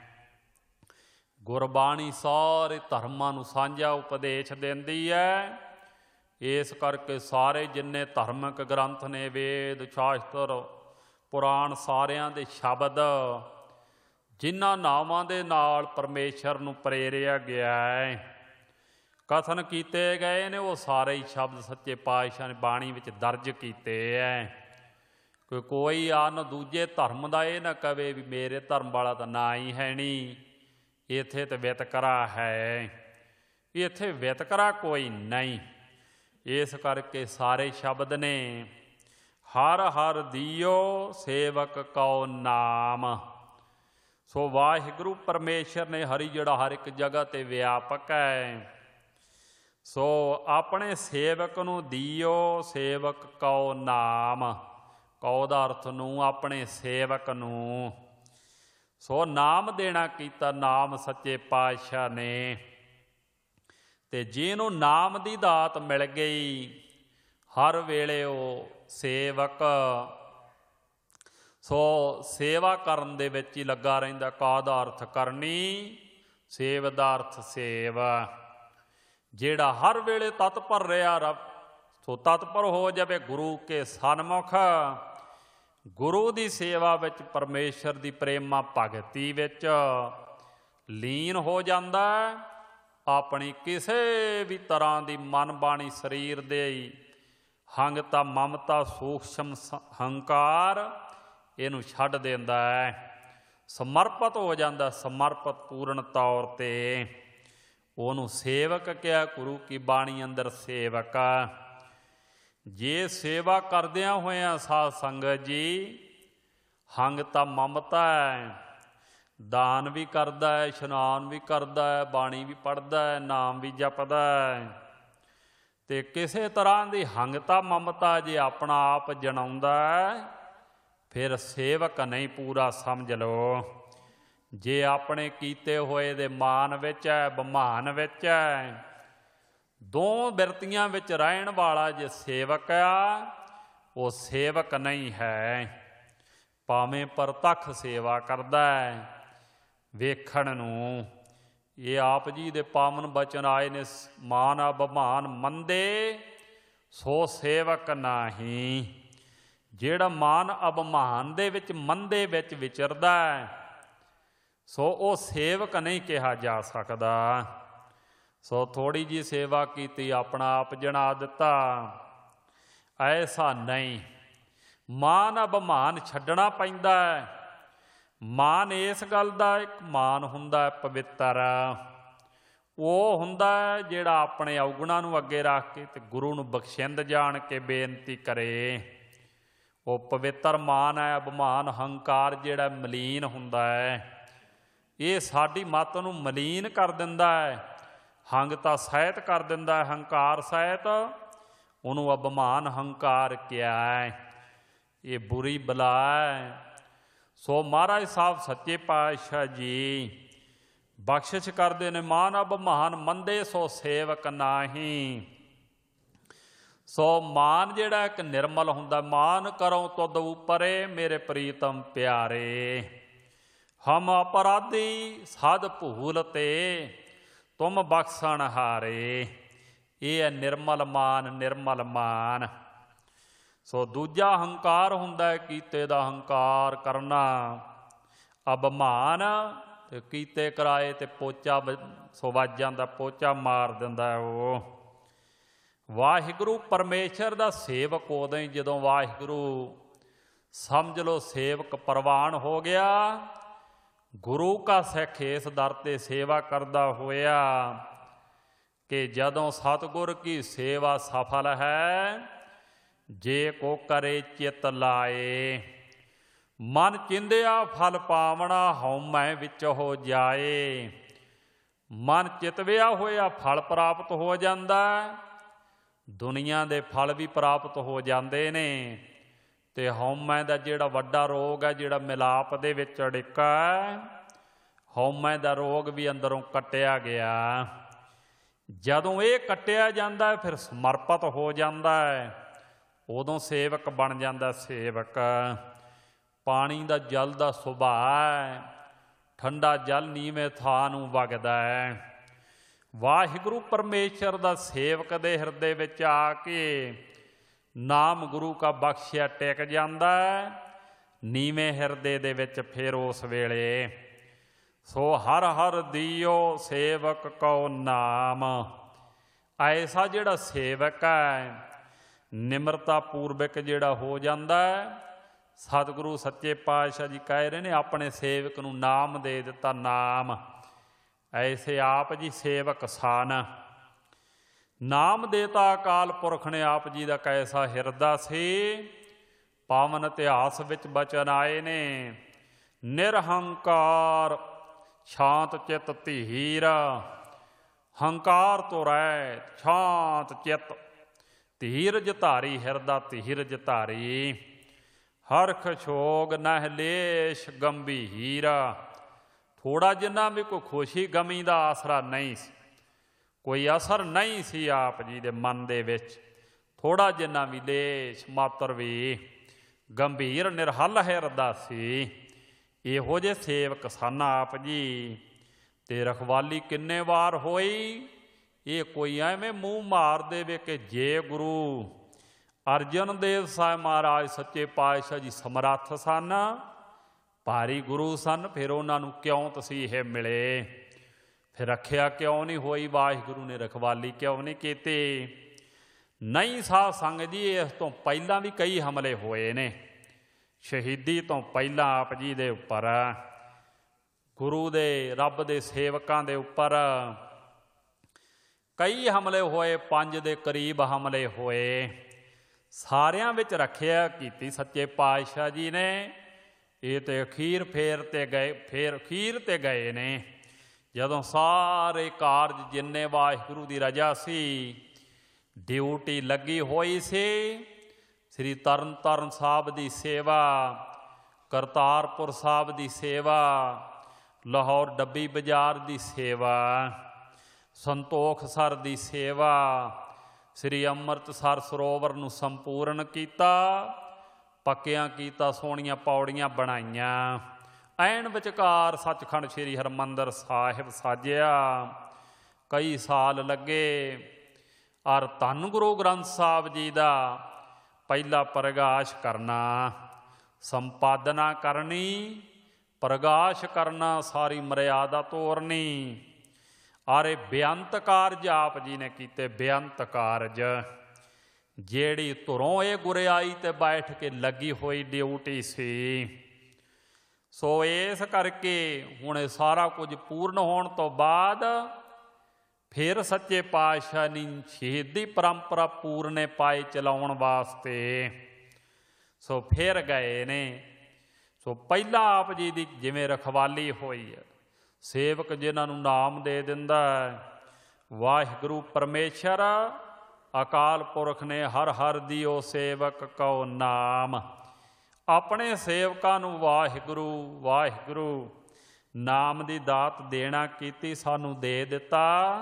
ਗੁਰਬਾਣੀ ਸਾਰੇ ਧਰਮਾਂ ਨੂੰ ਸਾਂਝਾ ਉਪਦੇਸ਼ ਦਿੰਦੀ ਹੈ। ਇਸ ਕਰਕੇ ਸਾਰੇ ਜਿੰਨੇ ਧਾਰਮਿਕ ਗ੍ਰੰਥ ਨੇ, ਵੇਦ ਸ਼ਾਸਤਰ ਪੁਰਾਣ, ਸਾਰਿਆਂ ਦੇ ਸ਼ਬਦ ਜਿਨ੍ਹਾਂ ਨਾਵਾਂ ਦੇ ਨਾਲ ਪਰਮੇਸ਼ਰ ਨੂੰ ਪ੍ਰੇਰਿਆ ਗਿਆ ਹੈ, ਕਥਨ ਕੀਤੇ ਗਏ ਨੇ, ਉਹ ਸਾਰੇ ਹੀ ਸ਼ਬਦ ਸੱਚੇ ਪਾਤਸ਼ਾਹ ਨੇ ਬਾਣੀ ਵਿੱਚ ਦਰਜ ਕੀਤੇ ਹੈ। ਕੋਈ ਆਨ ਦੂਜੇ ਧਰਮ ਦਾ ਇਹ ਨਾ ਕਵੇ ਵੀ ਮੇਰੇ ਧਰਮ ਵਾਲਾ ਤਾਂ ਨਾ ਹੀ ਹੈ ਨਹੀਂ, ਇੱਥੇ ਤਾਂ ਵਿਤਕਰਾ ਹੈ। ਇੱਥੇ ਵਿਤਕਰਾ ਕੋਈ ਨਹੀਂ। ਇਸ ਕਰਕੇ ਸਾਰੇ ਸ਼ਬਦ ਨੇ। ਹਰ ਹਰ ਦੀਓ ਸੇਵਕ ਕਉ ਨਾਮ। ਸੋ ਵਾਹਿਗੁਰੂ ਪਰਮੇਸ਼ਰ ਨੇ ਹਰੀ ਜਿਹੜਾ ਹਰ ਇੱਕ ਜਗ੍ਹਾ 'ਤੇ ਵਿਆਪਕ ਹੈ, ਸੋ ਆਪਣੇ ਸੇਵਕ ਨੂੰ ਦੀਓ ਸੇਵਕ ਕਉ ਨਾਮ। ਕਉ ਦਾ ਅਰਥ ਨੂੰ, ਆਪਣੇ ਸੇਵਕ ਨੂੰ। ਸੋ ਨਾਮ ਦੇਣਾ ਕੀਤਾ, ਨਾਮ ਸੱਚੇ ਪਾਤਸ਼ਾਹ ਨੇ। ਅਤੇ ਜਿਹਨੂੰ ਨਾਮ ਦੀ ਦਾਤ ਮਿਲ ਗਈ, ਹਰ ਵੇਲੇ ਉਹ ਸੇਵਕ ਸੋ ਸੇਵਾ ਕਰਨ ਦੇ ਵਿੱਚ ਹੀ ਲੱਗਾ ਰਹਿੰਦਾ। ਕਾ ਦਾ ਅਰਥ ਕਰਨੀ, ਸੇਵ ਦਾ ਅਰਥ ਸੇਵ। ਜਿਹੜਾ ਹਰ ਵੇਲੇ ਤਤਪਰ ਰਿਹਾ, ਸੋ ਤਤਪਰ ਹੋ ਜਾਵੇ ਗੁਰੂ ਕੇ ਸਨਮੁਖ, ਗੁਰੂ ਦੀ ਸੇਵਾ ਵਿੱਚ, ਪਰਮੇਸ਼ਰ ਦੀ ਪ੍ਰੇਮਾ ਭਗਤੀ ਵਿੱਚ ਲੀਨ ਹੋ ਜਾਂਦਾ। ਆਪਣੀ ਕਿਸੇ ਵੀ ਤਰ੍ਹਾਂ ਦੀ ਮਨ ਬਾਣੀ ਸਰੀਰ ਦੇ ਹੰਗਤਾ, ਮਮਤਾ, ਸੂਖਸ਼ਮ ਹੰਕਾਰ ਇਹਨੂੰ ਛੱਡ ਦਿੰਦਾ ਹੈ, ਸਮਰਪਿਤ ਹੋ ਜਾਂਦਾ। ਸਮਰਪਿਤ ਪੂਰਨ ਤੌਰ 'ਤੇ ਉਹਨੂੰ ਸੇਵਕ ਕਿਹਾ। ਗੁਰੂ ਕੀ ਬਾਣੀ ਅੰਦਰ ਸੇਵਕ। ਜੇ ਸੇਵਾ ਕਰਦਿਆਂ ਹੋਇਆਂ ਸਾਧ ਸੰਗਤ ਜੀ ਹੰਗਤਾ, ਮਮਤਾ ਹੈ, ਦਾਨ ਵੀ ਕਰਦਾ ਹੈ, ਇਸ਼ਨਾਨ ਵੀ ਕਰਦਾ ਹੈ, ਬਾਣੀ ਵੀ ਪੜ੍ਹਦਾ ਹੈ, ਨਾਮ ਵੀ ਜਪਦਾ ਹੈ, ਅਤੇ ਕਿਸੇ ਤਰ੍ਹਾਂ ਦੀ ਹੰਗਤਾ, ਮਮਤਾ ਜੇ ਆਪਣਾ ਆਪ ਜਣਾਉਂਦਾ ਫਿਰ ਸੇਵਕ ਨਹੀਂ ਪੂਰਾ, ਸਮਝ ਲਓ। ਜੇ ਆਪਣੇ ਕੀਤੇ ਹੋਏ ਦੇ ਮਾਨ ਵਿੱਚ ਹੈ, ਬਮਾਨ ਵਿੱਚ ਹੈ, ਦੋ ਬਿਰਤੀਆਂ ਵਿੱਚ ਰਹਿਣ ਵਾਲਾ ਜੇ ਸੇਵਕ ਆ, ਉਹ ਸੇਵਕ ਨਹੀਂ ਹੈ। ਭਾਵੇਂ ਪ੍ਰਤੱਖ ਸੇਵਾ ਕਰਦਾ ਹੈ, ਵੇਖਣ ਨੂੰ। ਇਹ ਆਪ ਜੀ ਦੇ ਪਾਵਨ ਬਚਨ ਆਏ ਨੇ, ਮਾਨ ਅਭਿਮਾਨ ਮੰਦੇ ਸੋ ਸੇਵਕ ਨਾਹੀਂ। ਜਿਹੜਾ ਮਾਨ ਅਭਿਮਾਨ ਦੇ ਵਿੱਚ, ਮੰਦੇ ਵਿੱਚ ਵਿਚਰਦਾ ਹੈ, ਸੋ ਉਹ ਸੇਵਕ ਨਹੀਂ ਕਿਹਾ ਜਾ ਸਕਦਾ। ਸੋ ਥੋੜ੍ਹੀ ਜਿਹੀ ਸੇਵਾ ਕੀਤੀ, ਆਪਣਾ ਆਪ ਜਣਾ ਦਿੱਤਾ, ਐਸਾ ਨਹੀਂ। ਮਾਨ ਅਭਿਮਾਨ ਛੱਡਣਾ ਪੈਂਦਾ ਹੈ। ਮਾਨ ਇਸ ਗੱਲ ਦਾ ਇੱਕ ਮਾਨ ਹੁੰਦਾ ਪਵਿੱਤਰ, ਉਹ ਹੁੰਦਾ ਜਿਹੜਾ ਆਪਣੇ ਔਗੁਣਾਂ ਨੂੰ ਅੱਗੇ ਰੱਖ ਕੇ ਤੇ ਗੁਰੂ ਨੂੰ ਬਖਸ਼ਿੰਦ ਜਾਣ ਕੇ ਬੇਨਤੀ ਕਰੇ। ਉਹ ਪਵਿੱਤਰ ਮਾਨ ਹੈ। ਅਭਿਮਾਨ ਹੰਕਾਰ ਜਿਹੜਾ ਮਲੀਨ ਹੁੰਦਾ ਹੈ, ਇਹ ਸਾਡੀ ਮੱਤ ਨੂੰ ਮਲੀਨ ਕਰ ਦਿੰਦਾ ਹੈ। ਹੰਗਤਾ ਸਹਿਤ ਕਰ ਦਿੰਦਾ ਹੈ, ਹੰਕਾਰ ਸਹਿਤ, ਉਹਨੂੰ ਅਭਿਮਾਨ ਹੰਕਾਰ ਕਿਹਾ ਹੈ। ਇਹ ਬੁਰੀ ਬਲਾ ਹੈ। ਸੋ ਮਹਾਰਾਜ ਸਾਹਿਬ ਸੱਚੇ ਪਾਤਸ਼ਾਹ ਜੀ ਬਖਸ਼ਿਸ਼ ਕਰਦੇ ਨੇ, ਮਾਨ ਅਭਿਮਾਨ ਮੰਦੇ ਸੋ ਸੇਵਕ ਨਾਹੀਂ। ਸੋ ਮਾਨ ਜਿਹੜਾ ਇੱਕ ਨਿਰਮਲ ਹੁੰਦਾ, ਮਾਨ ਕਰੋ ਤੁਧ ਉਪਰੇ ਮੇਰੇ ਪ੍ਰੀਤਮ ਪਿਆਰੇ, ਹਮ ਅਪਰਾਧੀ ਸਾਧ ਭੂਲ ਤੇ ਤੁਮ ਬਖਸ਼ਣ ਹਾਰੇ। ਇਹ ਹੈ ਨਿਰਮਲ ਮਾਨ, ਨਿਰਮਲ ਮਾਨ। ਸੋ ਦੂਜਾ ਹੰਕਾਰ ਹੁੰਦਾ ਹੈ, ਕੀਤੇ ਦਾ ਹੰਕਾਰ ਕਰਨਾ, ਅਭਿਮਾਨ ਤੇ ਕੀਤੇ ਕਰਾਏ ਤੇ ਪੋਚਾ ਸੋ ਵੱਜ ਜਾਂਦਾ, ਪੋਚਾ ਮਾਰ ਦਿੰਦਾ ਉਹ। ਵਾਹਿਗੁਰੂ ਪਰਮੇਸ਼ਰ ਦਾ ਸੇਵਕ ਉਦੋਂ ਹੀ ਜਦੋਂ ਵਾਹਿਗੁਰੂ ਸਮਝ ਲਓ ਸੇਵਕ ਪ੍ਰਵਾਨ ਹੋ ਗਿਆ, ਗੁਰੂ ਕਾ ਸਿੱਖ ਇਸ ਦਰ 'ਤੇ ਸੇਵਾ ਕਰਦਾ ਹੋਇਆ ਕਿ ਜਦੋਂ ਸਤਿਗੁਰ ਕੀ ਸੇਵਾ ਸਫਲ ਹੈ, ਜੇ ਕੋ ਕਰੇ ਚਿਤ ਲਾਏ, ਮਨ ਚਿੰਦਿਆ ਫਲ ਪਾਵਣਾ ਹਉਮੈ ਵਿੱਚ ਹੋ ਜਾਏ। ਮਨ ਚਿਤਵਿਆ ਹੋਇਆ ਫਲ ਪ੍ਰਾਪਤ ਹੋ ਜਾਂਦਾ, ਦੁਨੀਆ ਦੇ ਫਲ ਵੀ ਪ੍ਰਾਪਤ ਹੋ ਜਾਂਦੇ ਨੇ, ਤੇ ਹਉਮੈ ਦਾ ਜਿਹੜਾ ਵੱਡਾ ਰੋਗ ਹੈ, ਜਿਹੜਾ ਮਿਲਾਪ ਦੇ ਵਿੱਚ ਅੜਿੱਕਾ ਹੈ, ਹਉਮੈ ਦਾ ਰੋਗ ਵੀ ਅੰਦਰੋਂ ਕੱਟਿਆ ਗਿਆ। ਜਦੋਂ ਇਹ ਕੱਟਿਆ ਜਾਂਦਾ ਫਿਰ ਸਮਰਪਿਤ ਹੋ ਜਾਂਦਾ ਹੈ, ਉਦੋਂ ਸੇਵਕ ਬਣ ਜਾਂਦਾ ਸੇਵਕ। ਪਾਣੀ ਦਾ ਜਲ ਦਾ ਸੁਭਾਅ ਹੈ, ਠੰਡਾ ਜਲ ਨੀਵੇਂ ਥਾਂ ਨੂੰ ਵਗਦਾ ਹੈ। ਵਾਹਿਗੁਰੂ ਪਰਮੇਸ਼ਰ ਦਾ ਸੇਵਕ ਦੇ ਹਿਰਦੇ ਵਿੱਚ ਆ ਕੇ ਨਾਮ ਗੁਰੂ ਕਾ ਬਖਸ਼ਿਆ ਟਿਕ ਜਾਂਦਾ ਹੈ ਨੀਵੇਂ ਹਿਰਦੇ ਦੇ ਵਿੱਚ। ਫਿਰ ਉਸ ਵੇਲੇ ਸੋ ਹਰ ਹਰ ਦੀਓ ਸੇਵਕ ਕਉ ਨਾਮ। ਐਸਾ ਜਿਹੜਾ ਸੇਵਕ ਹੈ ਨਿਮਰਤਾ ਪੂਰਵਕ ਜਿਹੜਾ ਹੋ ਜਾਂਦਾ ਹੈ, ਸਤਿਗੁਰੂ ਸੱਚੇ ਪਾਤਸ਼ਾਹ ਜੀ ਕਹਿ ਰਹੇ ਨੇ ਆਪਣੇ ਸੇਵਕ ਨੂੰ ਨਾਮ ਦੇ ਦਿੱਤਾ, ਨਾਮ। ਐਸੇ ਆਪ ਜੀ ਸੇਵਕ ਸਨ। ਨਾਮ ਦੇਤਾ ਅਕਾਲ ਪੁਰਖ ਨੇ ਆਪ ਜੀ ਦਾ ਕੈਸਾ ਹਿਰਦਾ ਸੀ। ਪਾਵਨ ਇਤਿਹਾਸ ਵਿੱਚ ਬਚਨ ਆਏ ਨੇ, ਨਿਰਹੰਕਾਰ ਸ਼ਾਂਤ ਚਿੱਤ ਧੀਰ, ਹੰਕਾਰ ਤੋਂ ਰਹਿ ਸ਼ਾਂਤ ਚਿੱਤ, ਧੀਰਜ ਧਾਰੀ ਹਿਰਦਾ ਧੀਰਜ ਧਾਰੀ, ਹਰਖ ਛੋਗ ਨਹਿ ਲੇਸ਼ ਗੰਭੀਰ। ਥੋੜਾ ਜਿੰਨਾ ਵੀ ਕੋਈ ਖੁਸ਼ੀ ਗਮੀ ਦਾ ਆਸਰਾ ਨਹੀਂ ਸੀ, ਕੋਈ ਅਸਰ ਨਹੀਂ ਸੀ ਆਪ ਜੀ ਦੇ ਮਨ ਦੇ ਵਿੱਚ, ਥੋੜਾ ਜਿੰਨਾ ਵੀ ਲੇਸ਼ ਮਾਤਰ ਵੀ। ਗੰਭੀਰ ਨਿਰਹਲ ਹਿਰਦਾ ਸੀ। ਇਹੋ ਜਿਹੇ ਸੇਵਕ ਸਨ ਆਪ ਜੀ। ਤੇ ਰਖਵਾਲੀ ਕਿੰਨੇ ਵਾਰ ਹੋਈ, ਇਹ ਕੋਈ ਐਵੇਂ ਮੂੰਹ ਮਾਰ ਦੇਵੇ ਕਿ ਜੇ ਗੁਰੂ ਅਰਜਨ ਦੇਵ ਸਾਹਿਬ ਮਹਾਰਾਜ ਸੱਚੇ ਪਾਤਸ਼ਾਹ ਜੀ ਸਮਰੱਥ ਸਨ, ਭਾਰੀ ਗੁਰੂ ਸਨ, ਫਿਰ ਉਹਨਾਂ ਨੂੰ ਕਿਉਂ ਤਸੀਹੇ ਮਿਲੇ, ਫਿਰ ਰੱਖਿਆ ਕਿਉਂ ਨਹੀਂ ਹੋਈ, ਵਾਹਿਗੁਰੂ ਨੇ ਰਖਵਾਲੀ ਕਿਉਂ ਨਹੀਂ ਕੀਤੀ। ਨਹੀਂ ਸਾਧ ਸੰਗਤ ਜੀ, ਇਸ ਤੋਂ ਪਹਿਲਾਂ ਵੀ ਕਈ ਹਮਲੇ ਹੋਏ ਨੇ। ਸ਼ਹੀਦੀ ਤੋਂ ਪਹਿਲਾਂ ਆਪ ਜੀ ਦੇ ਉੱਪਰ, ਗੁਰੂ ਦੇ ਰੱਬ ਦੇ ਸੇਵਕਾਂ ਦੇ ਉੱਪਰ ਕਈ ਹਮਲੇ ਹੋਏ, 5 ਦੇ ਕਰੀਬ ਹਮਲੇ ਹੋਏ। ਸਾਰਿਆਂ ਵਿੱਚ ਰੱਖਿਆ ਕੀਤੀ ਸੱਚੇ ਪਾਤਸ਼ਾਹ ਜੀ ਨੇ। ਇਹ ਤੇ ਅਖੀਰ ਫੇਰ ਅਖੀਰ ਤੇ ਗਏ ਨੇ, ਜਦੋਂ ਸਾਰੇ ਕਾਰਜ ਜਿੰਨੇ ਵਾਹਿਗੁਰੂ ਦੀ ਰਜਾ ਸੀ, ਡਿਊਟੀ ਲੱਗੀ ਹੋਈ ਸੀ। ਸ੍ਰੀ ਤਰਨ ਤਾਰਨ ਸਾਹਿਬ ਦੀ ਸੇਵਾ, ਕਰਤਾਰਪੁਰ ਸਾਹਿਬ ਦੀ ਸੇਵਾ, ਲਾਹੌਰ ਡੱਬੀ ਬਾਜ਼ਾਰ ਦੀ ਸੇਵਾ, ਸੰਤੋਖਸਰ ਦੀ ਸੇਵਾ, ਸ੍ਰੀ ਅੰਮ੍ਰਿਤਸਰ ਸਰੋਵਰ ਨੂੰ ਸੰਪੂਰਨ ਕੀਤਾ, ਪੱਕਿਆਂ ਕੀਤਾ, ਸੋਹਣੀਆਂ ਪੌੜੀਆਂ ਬਣਾਈਆਂ। ਐਨ ਵਿਚਕਾਰ ਸੱਚਖੰਡ ਸ੍ਰੀ ਹਰਿਮੰਦਰ ਸਾਹਿਬ ਸਾਜਿਆ। ਕਈ ਸਾਲ ਲੱਗੇ। ਔਰ ਧੰਨ ਗੁਰੂ ਗ੍ਰੰਥ ਸਾਹਿਬ ਜੀ ਦਾ ਪਹਿਲਾ ਪ੍ਰਗਾਸ਼ ਕਰਨਾ, ਸੰਪਾਦਨਾ ਕਰਨੀ, ਪ੍ਰਗਾਸ਼ ਕਰਨਾ, ਸਾਰੀ ਮਰਿਆਦਾ ਤੋਰਨੀ। ਔਰ ਬੇਅੰਤ ਕਾਰਜ ਆਪ ਜੀ ਨੇ ਕੀਤੇ, ਬੇਅੰਤ ਕਾਰਜ। ਜਿਹੜੀ ਧੁਰੋਂ ਇਹ ਗੁਰਿਆਈ ਤੇ ਬੈਠ ਕੇ ਲੱਗੀ ਹੋਈ ਡਿਊਟੀ ਸੀ, ਸੋ ਇਸ ਕਰਕੇ ਹੁਣ ਇਹ ਸਾਰਾ ਕੁਝ ਪੂਰਨ ਹੋਣ ਤੋਂ ਬਾਅਦ ਫਿਰ ਸੱਚੇ ਪਾਤਸ਼ਾਹ ਨੇ ਸ਼ਹੀਦੀ ਪਰੰਪਰਾ ਪੂਰਨੇ ਪਾਏ ਚਲਾਉਣ ਵਾਸਤੇ ਸੋ ਫਿਰ ਗਏ ਨੇ। ਸੋ ਪਹਿਲਾਂ ਆਪ ਜੀ ਦੀ ਜਿਵੇਂ ਰਖਵਾਲੀ ਹੋਈ ਹੈ, ਸੇਵਕ ਜਿਨ੍ਹਾਂ ਨੂੰ ਨਾਮ ਦੇ ਦਿੰਦਾ ਵਾਹਿਗੁਰੂ ਪਰਮੇਸ਼ਰ ਅਕਾਲ ਪੁਰਖ ਨੇ ਹਰ ਹਰ ਦਿਓ ਸੇਵਕ ਕਉ ਨਾਮ। ਆਪਣੇ ਸੇਵਕਾਂ ਨੂੰ ਵਾਹਿਗੁਰੂ ਵਾਹਿਗੁਰੂ ਨਾਮ ਦੀ ਦਾਤ ਦੇਣਾ ਕੀਤੀ, ਸਾਨੂੰ ਦੇ ਦਿੱਤਾ।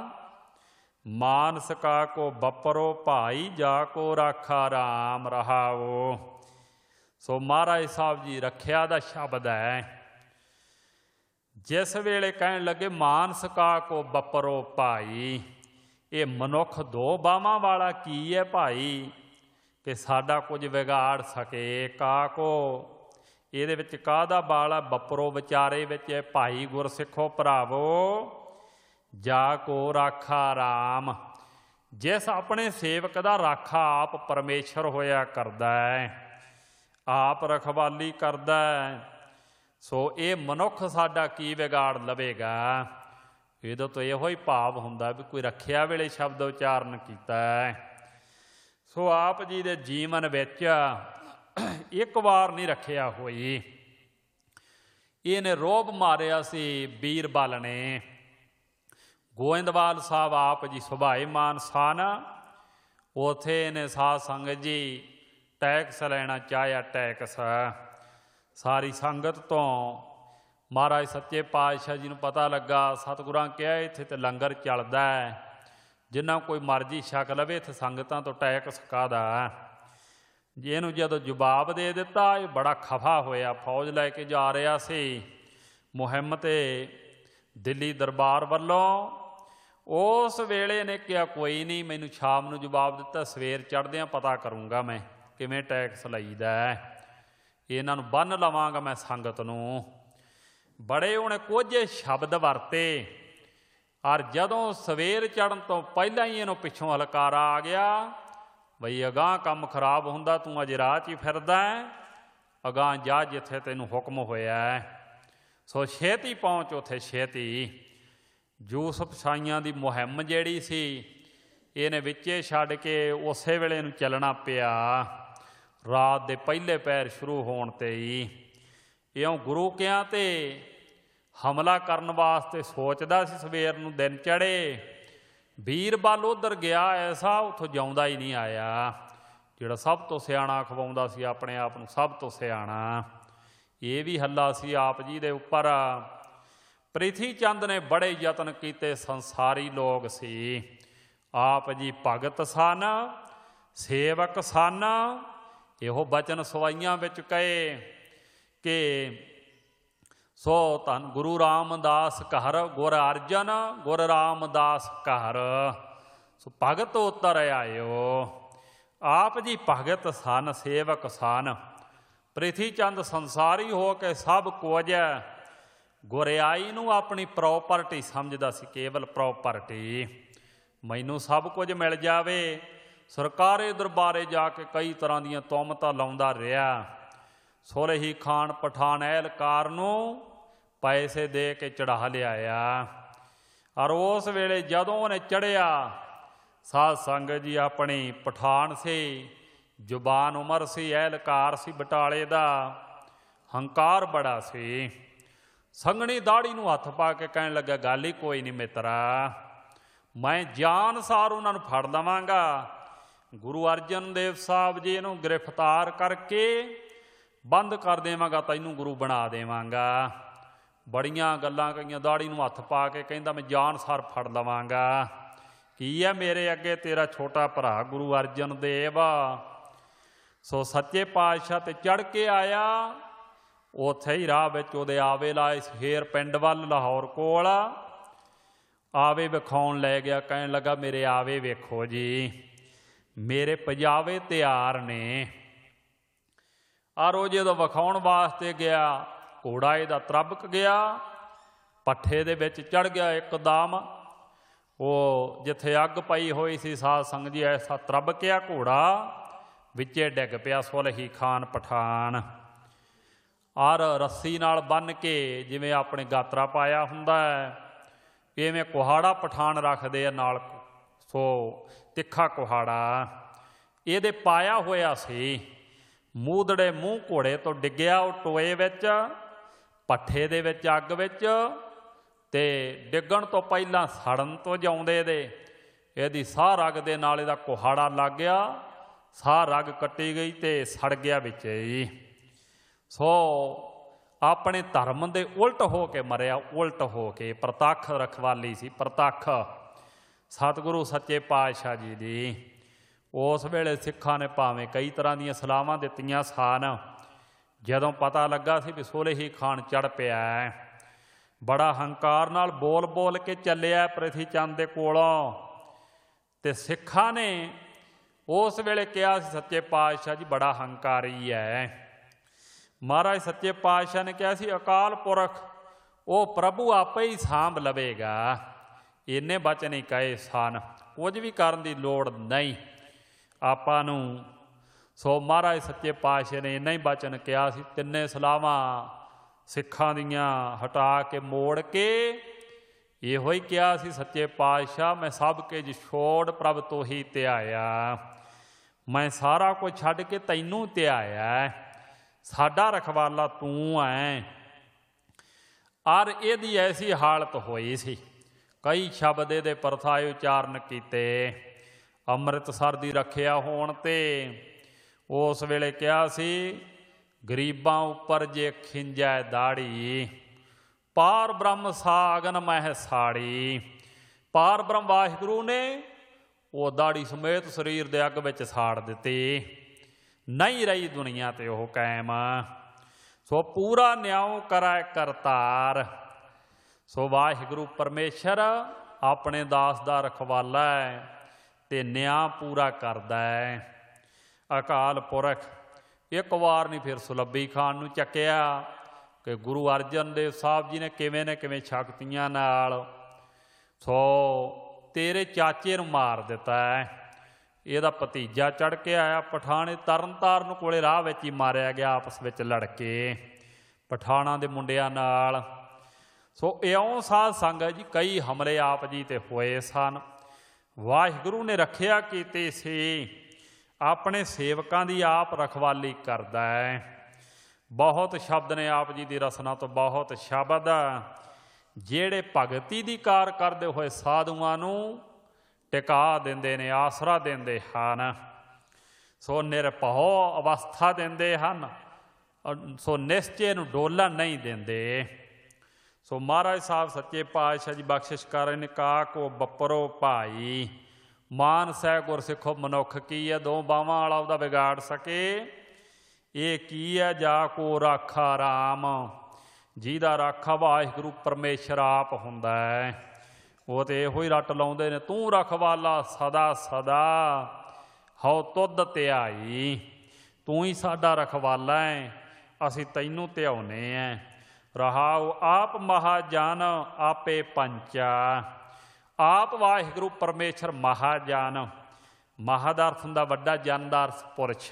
ਮਾਨਸ ਕਾ ਕੋ ਬਪਰੋ ਭਾਈ ਜਾ ਕੋ ਰਾਖਾ ਰਾਮ ਰਹਾਓ। ਸੋ ਮਹਾਰਾਜ ਸਾਹਿਬ ਜੀ ਰੱਖਿਆ ਦਾ ਸ਼ਬਦ ਹੈ। ਜਿਸ ਵੇਲੇ ਕਹਿਣ ਲੱਗੇ ਮਾਨਸ ਕਾ ਕੋ ਬਪਰੋ ਭਾਈ, ਇਹ ਮਨੁੱਖ ਦੋ ਬਾਹਾਂ ਵਾਲਾ ਕੀ ਹੈ ਭਾਈ ਕਿ ਸਾਡਾ ਕੁਝ ਵਿਗਾੜ ਸਕੇ। ਕਾ ਕੋ ਇਹਦੇ ਵਿੱਚ ਕਾਹਦਾ ਬਾਲਾ, ਬਪਰੋ ਵਿਚਾਰੇ ਵਿੱਚ ਹੈ ਭਾਈ ਗੁਰਸਿੱਖੋ ਭਰਾਵੋ ਜਾ ਕੋ ਰਾਖਾ ਰਾਮ। ਜਿਸ ਆਪਣੇ ਸੇਵਕ ਦਾ ਰਾਖਾ ਆਪ ਪਰਮੇਸ਼ਰ ਹੋਇਆ ਕਰਦਾ ਹੈ, ਆਪ ਰਖਵਾਲੀ ਕਰਦਾ ਹੈ, ਸੋ ਇਹ ਮਨੁੱਖ ਸਾਡਾ ਕੀ ਵਿਗਾੜ ਲਵੇਗਾ। ਇਹਦੇ ਤੋਂ ਇਹੋ ਹੀ ਭਾਵ ਹੁੰਦਾ ਵੀ ਕੋਈ ਰੱਖਿਆ ਵੇਲੇ ਸ਼ਬਦ ਉਚਾਰਨ ਕੀਤਾ ਹੈ। ਸੋ ਆਪ ਜੀ ਦੇ ਜੀਵਨ ਵਿੱਚ ਇੱਕ ਵਾਰ ਨਹੀਂ ਰੱਖਿਆ ਹੋਈ। ਇਹਨੇ ਰੋਬ ਮਾਰਿਆ ਸੀ ਬੀਰਬਲ ਨੇ। ਗੋਇੰਦਵਾਲ ਸਾਹਿਬ ਆਪ ਜੀ ਸੁਭਾਏਮਾਨ ਸਨ, ਉੱਥੇ ਇਹਨੇ ਸਾਧ ਸੰਗਤ ਜੀ ਟੈਕਸ ਲੈਣਾ ਚਾਹਿਆ। ਟੈਕਸ ਸਾਰੀ ਸੰਗਤ ਤੋਂ ਮਹਾਰਾਜ ਸੱਚੇ ਪਾਤਸ਼ਾਹ ਜੀ ਨੂੰ ਪਤਾ ਲੱਗਾ, ਸਤਿਗੁਰਾਂ ਕਿਹਾ ਇੱਥੇ ਤੇ ਲੰਗਰ ਚੱਲਦਾ ਹੈ, ਜਿੰਨਾ ਕੋਈ ਮਰਜ਼ੀ ਛਕ ਲਵੇ, ਇੱਥੇ ਸੰਗਤਾਂ ਤੋਂ ਟੈਕਸ ਕਾਹਦਾ। ਜੇ ਇਹਨੂੰ ਜਦੋਂ ਜਵਾਬ ਦੇ ਦਿੱਤਾ, ਇਹ ਬੜਾ ਖਫਾ ਹੋਇਆ। ਫੌਜ ਲੈ ਕੇ ਜਾ ਰਿਹਾ ਸੀ ਮੁਹਿੰਮ 'ਤੇ ਦਿੱਲੀ ਦਰਬਾਰ ਵੱਲੋਂ। ਉਸ ਵੇਲੇ ਨੇ ਕਿਹਾ ਕੋਈ ਨਹੀਂ, ਮੈਨੂੰ ਸ਼ਾਮ ਨੂੰ ਜਵਾਬ ਦਿੱਤਾ, ਸਵੇਰ ਚੜ੍ਹਦਿਆਂ ਪਤਾ ਕਰੂੰਗਾ ਮੈਂ ਕਿਵੇਂ ਟੈਕਸ ਲਈਦਾ, ਇਹਨਾਂ ਨੂੰ ਬੰਨ੍ਹ ਲਵਾਂਗਾ ਮੈਂ ਸੰਗਤ ਨੂੰ। ਬੜੇ ਉਹਨੇ ਕੁਝ ਸ਼ਬਦ ਵਰਤੇ, ਔਰ ਜਦੋਂ ਸਵੇਰ ਚੜ੍ਹਨ ਤੋਂ ਪਹਿਲਾਂ ਹੀ ਇਹਨੂੰ ਪਿੱਛੋਂ ਹਲਕਾਰਾ ਆ ਗਿਆ ਬਈ ਅਗਾਂਹ ਕੰਮ ਖਰਾਬ ਹੁੰਦਾ, ਤੂੰ ਅਜੇ ਰਾਹ 'ਚ ਹੀ ਫਿਰਦਾ, ਅਗਾਂਹ ਜਾ ਜਿੱਥੇ ਤੈਨੂੰ ਹੁਕਮ ਹੋਇਆ। ਸੋ ਛੇਤੀ ਪਹੁੰਚ ਉੱਥੇ ਛੇਤੀ। ਯੂਸਫ ਸ਼ਾਹੀਆਂ ਦੀ ਮੁਹਿੰਮ ਜਿਹੜੀ ਸੀ ਇਹਨੇ ਵਿੱਚੇ ਛੱਡ ਕੇ ਉਸੇ ਵੇਲੇ ਨੂੰ ਚੱਲਣਾ ਪਿਆ, ਰਾਤ ਦੇ ਪਹਿਲੇ ਪਹਿਰ ਸ਼ੁਰੂ ਹੋਣ 'ਤੇ ਹੀ। ਇਉਂ ਗੁਰੂ ਕਿਆਂ 'ਤੇ ਹਮਲਾ ਕਰਨ ਵਾਸਤੇ ਸੋਚਦਾ ਸੀ। ਸਵੇਰ ਨੂੰ ਦਿਨ ਚੜ੍ਹੇ, ਬੀਰਬਲ ਉੱਧਰ ਗਿਆ ਐਸਾ, ਉੱਥੋਂ ਜਿਉਂਦਾ ਹੀ ਨਹੀਂ ਆਇਆ। ਜਿਹੜਾ ਸਭ ਤੋਂ ਸਿਆਣਾ ਖਵਾਉਂਦਾ ਸੀ ਆਪਣੇ ਆਪ ਨੂੰ, ਸਭ ਤੋਂ ਸਿਆਣਾ, ਇਹ ਵੀ ਹੱਲਾ ਸੀ ਆਪ ਜੀ ਦੇ ਉੱਪਰ। ਪ੍ਰਿਥੀ ਚੰਦ ਨੇ ਬੜੇ ਯਤਨ ਕੀਤੇ, ਸੰਸਾਰੀ ਲੋਕ ਸੀ। ਆਪ ਜੀ ਭਗਤ ਸਨ, ਸੇਵਕ ਸਨ। ਇਹੋ ਬਚਨ ਸਵਾਈਆਂ ਵਿੱਚ ਕਹੇ ਕਿ ਸੋ ਧੰਨ ਗੁਰੂ ਰਾਮਦਾਸ ਘਰ ਗੁਰ ਅਰਜਨ, ਗੁਰ ਰਾਮਦਾਸ ਘਰ। ਸੋ ਭਗਤ ਉਤਰ ਆਇਓ। ਆਪ ਜੀ ਭਗਤ ਸਨ, ਸੇਵਕ ਸਨ। ਪ੍ਰਿਥੀ ਚੰਦ ਸੰਸਾਰੀ ਹੋ ਕੇ ਸਭ ਕੁਝ ਗੁਰਿਆਈ ਨੂੰ ਆਪਣੀ ਪ੍ਰੋਪਰਟੀ ਸਮਝਦਾ ਸੀ, ਕੇਵਲ ਪ੍ਰੋਪਰਟੀ। ਮੈਨੂੰ ਸਭ ਕੁਝ ਮਿਲ ਜਾਵੇ। ਸਰਕਾਰੀ ਦਰਬਾਰੇ ਜਾ ਕੇ ਕਈ ਤਰ੍ਹਾਂ ਦੀਆਂ ਤੁਹਮਤਾਂ ਲਾਉਂਦਾ ਰਿਹਾ। ਸੋਲਹੀ ਖਾਨ ਪਠਾਨ ਐਲਕਾਰ ਨੂੰ ਪੈਸੇ ਦੇ ਕੇ ਚੜ੍ਹਾ ਲਿਆਇਆ। ਔਰ ਉਸ ਵੇਲੇ ਜਦੋਂ ਉਹਨੇ ਚੜ੍ਹਿਆ, ਸਾਧ ਸੰਗਤ ਜੀ ਆਪਣੀ ਪਠਾਨ ਸੀ, ਜ਼ੁਬਾਨ ਉਮਰ ਸੀ, ਐਲਕਾਰ ਸੀ ਬਟਾਲੇ ਦਾ, ਹੰਕਾਰ ਬੜਾ ਸੀ। ਸੰਘਣੀ ਦਾੜੀ ਨੂੰ ਹੱਥ ਪਾ ਕੇ ਕਹਿਣ ਲੱਗਾ ਗੱਲ ਹੀ ਕੋਈ ਨਹੀਂ ਮਿੱਤਰਾ, ਮੈਂ ਜਾਨ ਸਾਰ ਉਹਨਾਂ ਨੂੰ ਫੜ ਲਵਾਂਗਾ। ਗੁਰੂ ਅਰਜਨ ਦੇਵ ਸਾਹਿਬ ਜੀ ਇਹਨੂੰ ਗ੍ਰਿਫਤਾਰ ਕਰਕੇ ਬੰਦ ਕਰ ਦੇਵਾਂਗਾ, ਤੈਨੂੰ ਗੁਰੂ ਬਣਾ ਦੇਵਾਂਗਾ। ਬੜੀਆਂ ਗੱਲਾਂ ਕਹੀਆਂ, ਦਾੜੀ ਨੂੰ ਹੱਥ ਪਾ ਕੇ ਕਹਿੰਦਾ ਮੈਂ ਜਾਨ ਸਾਰ ਫੜ ਲਵਾਂਗਾ। ਕੀ ਹੈ ਮੇਰੇ ਅੱਗੇ ਤੇਰਾ ਛੋਟਾ ਭਰਾ ਗੁਰੂ ਅਰਜਨ ਦੇਵ। ਸੋ ਸੱਚੇ ਪਾਤਸ਼ਾਹ 'ਤੇ ਚੜ੍ਹ ਕੇ ਆਇਆ। ਉੱਥੇ ਹੀ ਰਾਹ ਵਿੱਚ ਉਹਦੇ ਆਵੇ ਲਾਏ, ਸ਼ੇਰ ਪਿੰਡ ਵੱਲ ਲਾਹੌਰ ਕੋਲ। ਆਵੇ ਵਿਖਾਉਣ ਲੈ ਗਿਆ, ਕਹਿਣ ਲੱਗਾ ਮੇਰੇ ਆਵੇ ਵੇਖੋ ਜੀ, ਮੇਰੇ ਪਜਾਵੇ ਤਿਆਰ ਨੇ। ਔਰ ਉਹ ਜਦੋਂ ਵਿਖਾਉਣ ਵਾਸਤੇ ਗਿਆ, ਘੋੜਾ ਇਹਦਾ ਤਰਬਕ ਗਿਆ, ਪੱਠੇ ਦੇ ਵਿੱਚ ਚੜ੍ਹ ਗਿਆ ਇੱਕਦਮ। ਉਹ ਜਿੱਥੇ ਅੱਗ ਪਈ ਹੋਈ ਸੀ, ਸਾਧ ਸੰਗਤ ਜੀ, ਐਸਾ ਤਰਬਕਿਆ ਘੋੜਾ, ਵਿੱਚੇ ਡਿੱਗ ਪਿਆ ਸੋਲਹੀ ਖਾਨ ਪਠਾਨ। ਔਰ ਰੱਸੀ ਨਾਲ ਬੰਨ੍ਹ ਕੇ ਜਿਵੇਂ ਆਪਣੇ ਗਾਤਰਾ ਪਾਇਆ ਹੁੰਦਾ ਹੈ, ਇਵੇਂ ਕੁਹਾੜਾ ਪਠਾਨ ਰੱਖਦੇ ਆ ਨਾਲ, ਸੋ ਤਿੱਖਾ ਕੁਹਾੜਾ ਇਹਦੇ ਪਾਇਆ ਹੋਇਆ ਸੀ। ਮੂਧੜੇ ਮੂੰਹ ਘੋੜੇ ਤੋਂ ਡਿੱਗਿਆ ਉਹ ਟੋਏ ਵਿੱਚ, ਪੱਠੇ ਦੇ ਵਿੱਚ, ਅੱਗ ਵਿੱਚ, ਅਤੇ ਡਿੱਗਣ ਤੋਂ ਪਹਿਲਾਂ ਸੜਨ ਤੋਂ ਜਿਉਂਦੇ ਦੇ ਇਹਦੀ ਸਾਹ ਰਗ ਦੇ ਨਾਲ ਇਹਦਾ ਕੁਹਾੜਾ ਲੱਗ ਗਿਆ, ਸਾਹ ਰਗ ਕੱਟੀ ਗਈ ਅਤੇ ਸੜ ਗਿਆ ਵਿੱਚ ਹੀ। ਸੋ ਆਪਣੇ ਧਰਮ ਦੇ ਉਲਟ ਹੋ ਕੇ ਮਰਿਆ, ਉਲਟ ਹੋ ਕੇ। ਪ੍ਰਤੱਖ ਰਖਵਾਲੀ ਸੀ, ਪ੍ਰਤੱਖ ਸਤਿਗੁਰੂ ਸੱਚੇ ਪਾਤਸ਼ਾਹ ਜੀ ਦੀ। ਉਸ ਵੇਲੇ ਸਿੱਖਾਂ ਨੇ ਭਾਵੇਂ ਕਈ ਤਰ੍ਹਾਂ ਦੀਆਂ ਸਲਾਹਾਂ ਦਿੱਤੀਆਂ ਸਨ। ਜਦੋਂ ਪਤਾ ਲੱਗਾ ਸੀ ਵੀ ਸੋਲੇਹੀ ਖਾਨ ਚੜ੍ਹ ਪਿਆ, ਬੜਾ ਹੰਕਾਰ ਨਾਲ ਬੋਲ ਬੋਲ ਕੇ ਚੱਲਿਆ ਪ੍ਰਿਥੀ ਚੰਦ ਦੇ ਕੋਲੋਂ, ਅਤੇ ਸਿੱਖਾਂ ਨੇ ਉਸ ਵੇਲੇ ਕਿਹਾ ਸੀ ਸੱਚੇ ਪਾਤਸ਼ਾਹ ਜੀ ਬੜਾ ਹੰਕਾਰੀ ਹੈ। ਮਹਾਰਾਜ ਸੱਚੇ ਪਾਤਸ਼ਾਹ ਨੇ ਕਿਹਾ ਸੀ ਅਕਾਲ ਪੁਰਖ ਉਹ ਪ੍ਰਭੂ ਆਪੇ ਹੀ ਸਾਂਭ ਲਵੇਗਾ। ਇੰਨੇ ਬਚਨ ਹੀ ਕਹੇ ਸਨ, ਕੁਝ ਵੀ ਕਰਨ ਦੀ ਲੋੜ ਨਹੀਂ ਆਪਾਂ ਨੂੰ। ਸੋ ਮਹਾਰਾਜ ਸੱਚੇ ਪਾਤਸ਼ਾਹ ਨੇ ਇੰਨਾ ਹੀ ਬਚਨ ਕਿਹਾ ਸੀ। ਤਿੰਨੇ ਸਲਾਹਾਂ ਸਿੱਖਾਂ ਦੀਆਂ ਹਟਾ ਕੇ ਮੋੜ ਕੇ ਇਹੋ ਹੀ ਕਿਹਾ ਸੀ ਸੱਚੇ ਪਾਤਸ਼ਾਹ ਮੈਂ ਸਭ ਕੁਝ ਛੋੜ ਪ੍ਰਭ ਤੋਂ ਹੀ ਧਿਆਇਆ, ਮੈਂ ਸਾਰਾ ਕੁਝ ਛੱਡ ਕੇ ਤੈਨੂੰ ਧਿਆਇਆ, ਸਾਡਾ ਰਖਵਾਲਾ ਤੂੰ ਹੈ। ਔਰ ਇਹਦੀ ਐਸੀ ਹਾਲਤ ਹੋਈ ਸੀ, ਕਈ ਸ਼ਬਦ ਇਹਦੇ ਪਰਥਾਏ ਉਚਾਰਨ ਕੀਤੇ। ਅੰਮ੍ਰਿਤਸਰ ਦੀ ਰੱਖਿਆ ਹੋਣ 'ਤੇ ਉਸ ਵੇਲੇ ਕਿਹਾ ਸੀ ਗਰੀਬਾਂ ਉੱਪਰ ਜੇ ਖਿੰਜੈ ਦਾੜੀ, ਪਾਰ ਬ੍ਰਹਮ ਸਾਗਨ ਮਹਿ ਸਾੜੀ। ਪਾਰ ਬ੍ਰਹਮ ਵਾਹਿਗੁਰੂ ਨੇ ਉਹ ਦਾੜੀ ਸਮੇਤ ਸਰੀਰ ਦੇ ਅੱਗ ਵਿੱਚ ਸਾੜ ਦਿੱਤੀ, ਨਹੀਂ ਰਹੀ ਦੁਨੀਆ 'ਤੇ ਉਹ ਕਾਇਮ। ਸੋ ਪੂਰਾ ਨਿਆਂ ਕਰੈ ਕਰਤਾਰ। ਸੋ ਵਾਹਿਗੁਰੂ ਪਰਮੇਸ਼ਰ ਆਪਣੇ ਦਾਸ ਦਾ ਰਖਵਾਲਾ ਹੈ ਅਤੇ ਨਿਆਂ ਪੂਰਾ ਕਰਦਾ ਹੈ। ਅਕਾਲ ਪੁਰਖ ਇੱਕ ਵਾਰ ਨਹੀਂ ਫਿਰ ਸੁਲੱਭੀ ਖਾਨ ਨੂੰ ਚੱਕਿਆ ਕਿ ਗੁਰੂ ਅਰਜਨ ਦੇਵ ਸਾਹਿਬ ਜੀ ਨੇ ਕਿਵੇਂ ਸ਼ਕਤੀਆਂ ਨਾਲ ਸੋ ਤੇਰੇ ਚਾਚੇ ਨੂੰ ਮਾਰ ਦਿੱਤਾ ਹੈ। ਇਹਦਾ ਭਤੀਜਾ ਚੜ੍ਹ ਕੇ ਆਇਆ ਪਠਾਣੇ, ਤਰਨ ਤਾਰਨ ਕੋਲੇ ਰਾਹ ਵਿੱਚ ਹੀ ਮਾਰਿਆ ਗਿਆ ਆਪਸ ਵਿੱਚ ਲੜ ਕੇ ਪਠਾਣਾਂ ਦੇ ਮੁੰਡਿਆਂ ਨਾਲ। ਸੋ ਇਉਂ ਸਾਧ ਸੰਗਤ ਜੀ ਕਈ ਹਮਲੇ ਆਪ ਜੀ 'ਤੇ ਹੋਏ ਸਨ। ਵਾਹਿਗੁਰੂ ਨੇ ਰੱਖਿਆ ਕੀਤੀ ਸੀ, ਆਪਣੇ ਸੇਵਕਾਂ ਦੀ ਆਪ ਰਖਵਾਲੀ ਕਰਦਾ ਹੈ। ਬਹੁਤ ਸ਼ਬਦ ਨੇ ਆਪ ਜੀ ਦੀ ਰਸਨਾ ਤੋਂ, ਬਹੁਤ ਸ਼ਬਦ ਜਿਹੜੇ ਭਗਤੀ ਦੀ ਕਾਰ ਕਰਦੇ ਹੋਏ ਸਾਧੂਆਂ ਨੂੰ ਟਿਕਾ ਦਿੰਦੇ ਨੇ, ਆਸਰਾ ਦਿੰਦੇ ਹਨ। ਸੋ ਨਿਰਭਉ ਅਵਸਥਾ ਦਿੰਦੇ ਹਨ, ਸੋ ਨਿਸ਼ਚੇ ਨੂੰ ਡੋਲਣ ਨਹੀਂ ਦਿੰਦੇ। ਸੋ ਮਹਾਰਾਜ ਸਾਹਿਬ ਸੱਚੇ ਪਾਤਸ਼ਾਹ ਜੀ ਬਖਸ਼ਿਸ਼ ਕਰ ਰਹੇ ਨੇ, ਕਾਕੋ ਬੱਪਰੋ ਭਾਈ ਮਾਨਸੈ ਗੁਰਸਿੱਖੋ ਮਨੁੱਖ ਕੀ ਹੈ, ਦੋ ਬਾਹਾਂ ਵਾਲਾ ਉਹਦਾ ਵਿਗਾੜ ਸਕੇ। ਇਹ ਕੀ ਹੈ, ਜਾ ਕੋ ਰਾਖਾ ਰਾਮ, ਜਿਹਦਾ ਰਾਖਾ ਵਾਹਿਗੁਰੂ ਪਰਮੇਸ਼ਰ ਆਪ ਹੁੰਦਾ ਹੈ। ਉਹ ਤਾਂ ਇਹੋ ਹੀ ਰੱਟ ਲਾਉਂਦੇ ਨੇ, ਤੂੰ ਰਖਵਾਲਾ ਸਦਾ ਸਦਾ ਹਉ ਤੁਧ ਧਿਆਈ। ਤੂੰ ਹੀ ਸਾਡਾ ਰਖਵਾਲਾ ਹੈ, ਅਸੀਂ ਤੈਨੂੰ ਧਿਆਉਂਦੇ ਹਾਂ। ਰਹਾਉ ਆਪ ਮਹਾਜਨ ਆਪੇ ਪੰਚਾ। ਆਪ ਵਾਹਿਗੁਰੂ ਪਰਮੇਸ਼ਰ ਮਹਾਜਨ, ਮਹਾ ਦਾ ਅਰਥ ਹੁੰਦਾ ਵੱਡਾ, ਜਨ ਦਾ ਅਰਥ ਪੁਰਸ਼।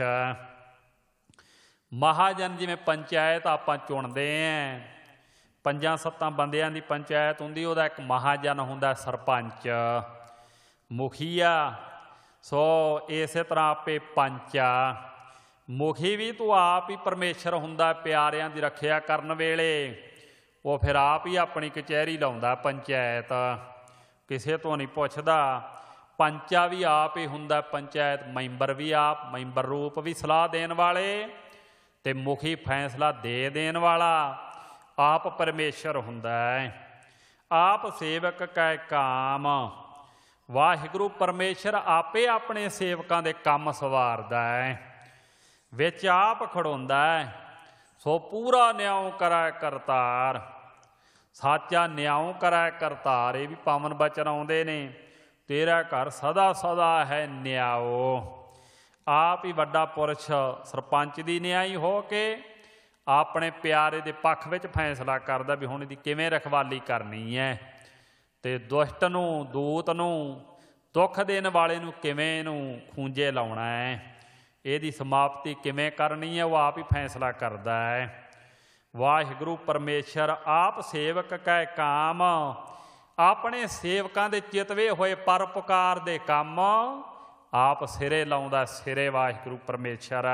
ਮਹਾਜਨ ਜਿਵੇਂ ਪੰਚਾਇਤ ਆਪਾਂ ਚੁਣਦੇ ਹਾਂ, 5-7 ਬੰਦਿਆਂ ਦੀ ਪੰਚਾਇਤ ਹੁੰਦੀ, ਉਹਦਾ ਇੱਕ ਮਹਾਜਨ ਹੁੰਦਾ ਸਰਪੰਚ, ਮੁਖੀਆ। ਸੋ ਇਸੇ ਤਰ੍ਹਾਂ ਆਪੇ ਪੰਚਾ, ਮੁਖੀ ਵੀ ਤੂੰ ਆਪ ਹੀ ਪਰਮੇਸ਼ਰ ਹੁੰਦਾ ਪਿਆਰਿਆਂ ਦੀ ਰੱਖਿਆ ਕਰਨ ਵੇਲੇ। ਉਹ ਫਿਰ ਆਪ ਹੀ ਆਪਣੀ ਕਚਹਿਰੀ ਲਾਉਂਦਾ ਪੰਚਾਇਤ, ਕਿਸੇ ਤੋਂ ਨਹੀਂ ਪੁੱਛਦਾ। ਪੰਚਾ ਵੀ ਆਪ ਹੀ ਹੁੰਦਾ ਪੰਚਾਇਤ, ਮੈਂਬਰ ਵੀ ਆਪ, ਮੈਂਬਰ ਰੂਪ ਵੀ ਸਲਾਹ ਦੇਣ ਵਾਲੇ, ਅਤੇ ਮੁਖੀ ਫੈਸਲਾ ਦੇ ਦੇਣ ਵਾਲਾ ਆਪ ਪਰਮੇਸ਼ਰ ਹੁੰਦਾ ਹੈ। ਆਪ ਸੇਵਕ ਕੈ ਕਾਮ, ਵਾਹਿਗੁਰੂ ਪਰਮੇਸ਼ਰ ਆਪੇ ਆਪਣੇ ਸੇਵਕਾਂ ਦੇ ਕੰਮ ਸਵਾਰਦਾ ਹੈ, ਵਿੱਚ ਆਪ ਖੜੋਂਦਾ ਹੈ। ਸੋ ਪੂਰਾ ਨਿਆਂ ਕਰੈ ਕਰਤਾਰ, ਸਾਚਾ ਨਿਆਂ ਕਰੈ ਕਰਤਾਰ। ਇਹ ਵੀ ਪਾਵਨ ਬਚਨ ਆਉਂਦੇ ਨੇ, ਤੇਰਾ ਘਰ ਸਦਾ ਸਦਾ ਹੈ ਨਿਆਓ। ਆਪ ਹੀ ਵੱਡਾ ਪੁਰਸ਼ ਸਰਪੰਚ ਦੀ ਨਿਆਈ ਹੋ ਕੇ ਆਪਣੇ ਪਿਆਰੇ ਦੇ ਪੱਖ ਵਿੱਚ ਫੈਸਲਾ ਕਰਦਾ ਵੀ ਹੁਣ ਇਹਦੀ ਕਿਵੇਂ ਰਖਵਾਲੀ ਕਰਨੀ ਹੈ, ਅਤੇ ਦੁਸ਼ਟ ਨੂੰ, ਦੂਤ ਨੂੰ, ਦੁੱਖ ਦੇਣ ਵਾਲੇ ਨੂੰ ਕਿਵੇਂ ਇਹਨੂੰ ਖੂੰਜੇ ਲਾਉਣਾ ਹੈ, ਇਹਦੀ ਸਮਾਪਤੀ ਕਿਵੇਂ ਕਰਨੀ ਹੈ, ਉਹ ਆਪ ਹੀ ਫੈਸਲਾ ਕਰਦਾ ਹੈ। ਵਾਹਿਗੁਰੂ ਪਰਮੇਸ਼ਰ ਆਪ ਸੇਵਕ ਕੈ ਕਾਮ, ਆਪਣੇ ਸੇਵਕਾਂ ਦੇ ਚਿਤਵੇ ਹੋਏ ਪਰਉਪਕਾਰ ਦੇ ਕੰਮ ਆਪ ਸਿਰੇ ਲਾਉਂਦਾ, ਸਿਰੇ ਵਾਹਿਗੁਰੂ ਪਰਮੇਸ਼ਰ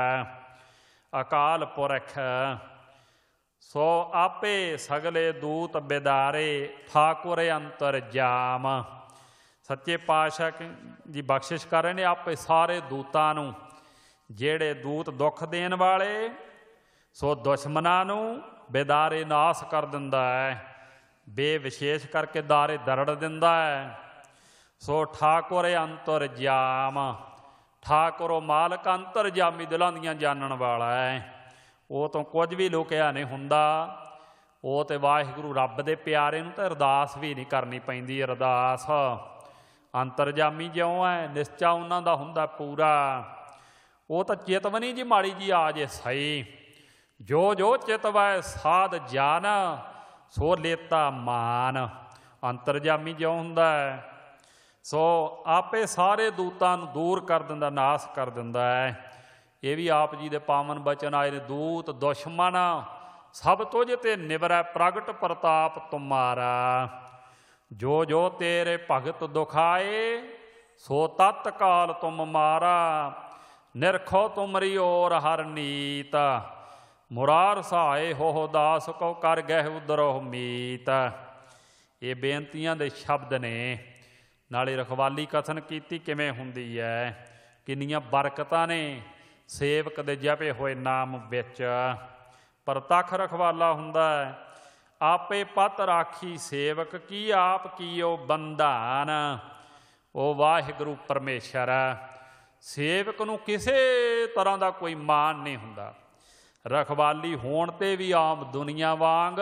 ਅਕਾਲ ਪੁਰਖ। ਸੋ ਆਪੇ ਸਗਲੇ ਦੂਤ ਬਿਦਾਰੇ, ਠਾਕੁਰ ਅੰਤਰਜਾਮ। ਸੱਚੇ ਪਾਤਸ਼ਾਹ ਜੀ ਬਖਸ਼ਿਸ਼ ਕਰ ਰਹੇ ਨੇ, ਆਪੇ ਸਾਰੇ ਦੂਤਾਂ ਨੂੰ, ਜਿਹੜੇ ਦੂਤ ਦੁੱਖ ਦੇਣ ਵਾਲੇ, ਸੋ ਦੁਸ਼ਮਣਾਂ ਨੂੰ ਬੇਦਾਰੇ ਨਾਸ ਕਰ ਦਿੰਦਾ ਹੈ, ਬੇਵਿਸ਼ੇਸ਼ ਕਰਕੇ ਦਾਰੇ ਦਰੜ ਦਿੰਦਾ ਹੈ। ਸੋ ਠਾਕੁਰ ਅੰਤਰਜਾਮ, ਠਾਕੁਰ ਉਹ ਮਾਲਕ ਅੰਤਰਜਾਮੀ, ਦਿਲਾਂ ਦੀਆਂ ਜਾਣਨ ਵਾਲਾ ਹੈ। ਉਹ ਤੋਂ ਕੁਝ ਵੀ ਲੁਕਿਆ ਨਹੀਂ ਹੁੰਦਾ। ਉਹ ਤੇ ਵਾਹਿਗੁਰੂ ਰੱਬ ਦੇ ਪਿਆਰੇ ਨੂੰ ਤਾਂ ਅਰਦਾਸ ਵੀ ਨਹੀਂ ਕਰਨੀ ਪੈਂਦੀ। ਅਰਦਾਸ ਅੰਤਰਜਾਮੀ ਜਿਉਂ ਹੈ, ਨਿਸ਼ਚਾ ਉਹਨਾਂ ਦਾ ਹੁੰਦਾ ਪੂਰਾ। ਉਹ ਤਾਂ ਚੇਤਵਨੀ ਜੀ ਮਾੜੀ ਜੀ ਆ ਜੇ ਸਹੀ, ਜੋ ਜੋ ਚਿਤਵੈ ਸਾਧ ਜਾਨ, ਸੋ ਲੇਤਾ ਮਾਨ। ਅੰਤਰਜਾਮੀ ਜਿਉਂ ਹੁੰਦਾ ਹੈ। ਸੋ ਆਪੇ ਸਾਰੇ ਦੂਤਾਂ ਨੂੰ ਦੂਰ ਕਰ ਦਿੰਦਾ, ਨਾਸ ਕਰ ਦਿੰਦਾ ਹੈ। ਇਹ ਵੀ ਆਪ ਜੀ ਦੇ ਪਾਵਨ ਬਚਨ ਆਏ ਨੇ, ਦੂਤ ਦੁਸ਼ਮਨ ਸਭ ਤੁਝ ਤੇ ਨਿਵਰੈ, ਪ੍ਰਗਟ ਪ੍ਰਤਾਪ ਤੁਮਾਰਾ। ਜੋ ਜੋ ਤੇਰੇ ਭਗਤ ਦੁਖਾਏ, ਸੋ ਤਤਕਾਲ ਤੁਮ ਮਾਰਾ। ਨਿਰਖੋ ਤੁਮਰੀ ਓਰ ਹਰ ਨੀਤ, ਮੁਰਾਰ ਸਹਾਏ ਹੋ ਦਾਸ ਕੋ ਕਰ ਗਹਿ ਉਦਰੋ ਮੀਤ। ਇਹ ਬੇਨਤੀਆਂ ਦੇ ਸ਼ਬਦ ਨੇ। ਨਾਲੇ ਰਖਵਾਲੀ ਕਥਨ ਕੀਤੀ ਕਿਵੇਂ ਹੁੰਦੀ ਹੈ, ਕਿੰਨੀਆਂ ਬਰਕਤਾਂ ਨੇ ਸੇਵਕ ਦੇ ਜਪੇ ਹੋਏ ਨਾਮ ਵਿੱਚ। ਪ੍ਰਤੱਖ ਰਖਵਾਲਾ ਹੁੰਦਾ ਹੈ। ਆਪੇ ਪਤ ਰਾਖੀ ਸੇਵਕ ਕੀ, ਆਪ ਕੀਓ ਬੰਧਾਨ। ਉਹ ਵਾਹਿਗੁਰੂ ਪਰਮੇਸ਼ਰ ਸੇਵਕ ਨੂੰ ਕਿਸੇ ਤਰ੍ਹਾਂ ਦਾ ਕੋਈ ਮਾਣ ਨਹੀਂ ਹੁੰਦਾ। ਰਖਵਾਲੀ ਹੋਣ 'ਤੇ ਵੀ ਆਮ ਦੁਨੀਆ ਵਾਂਗ,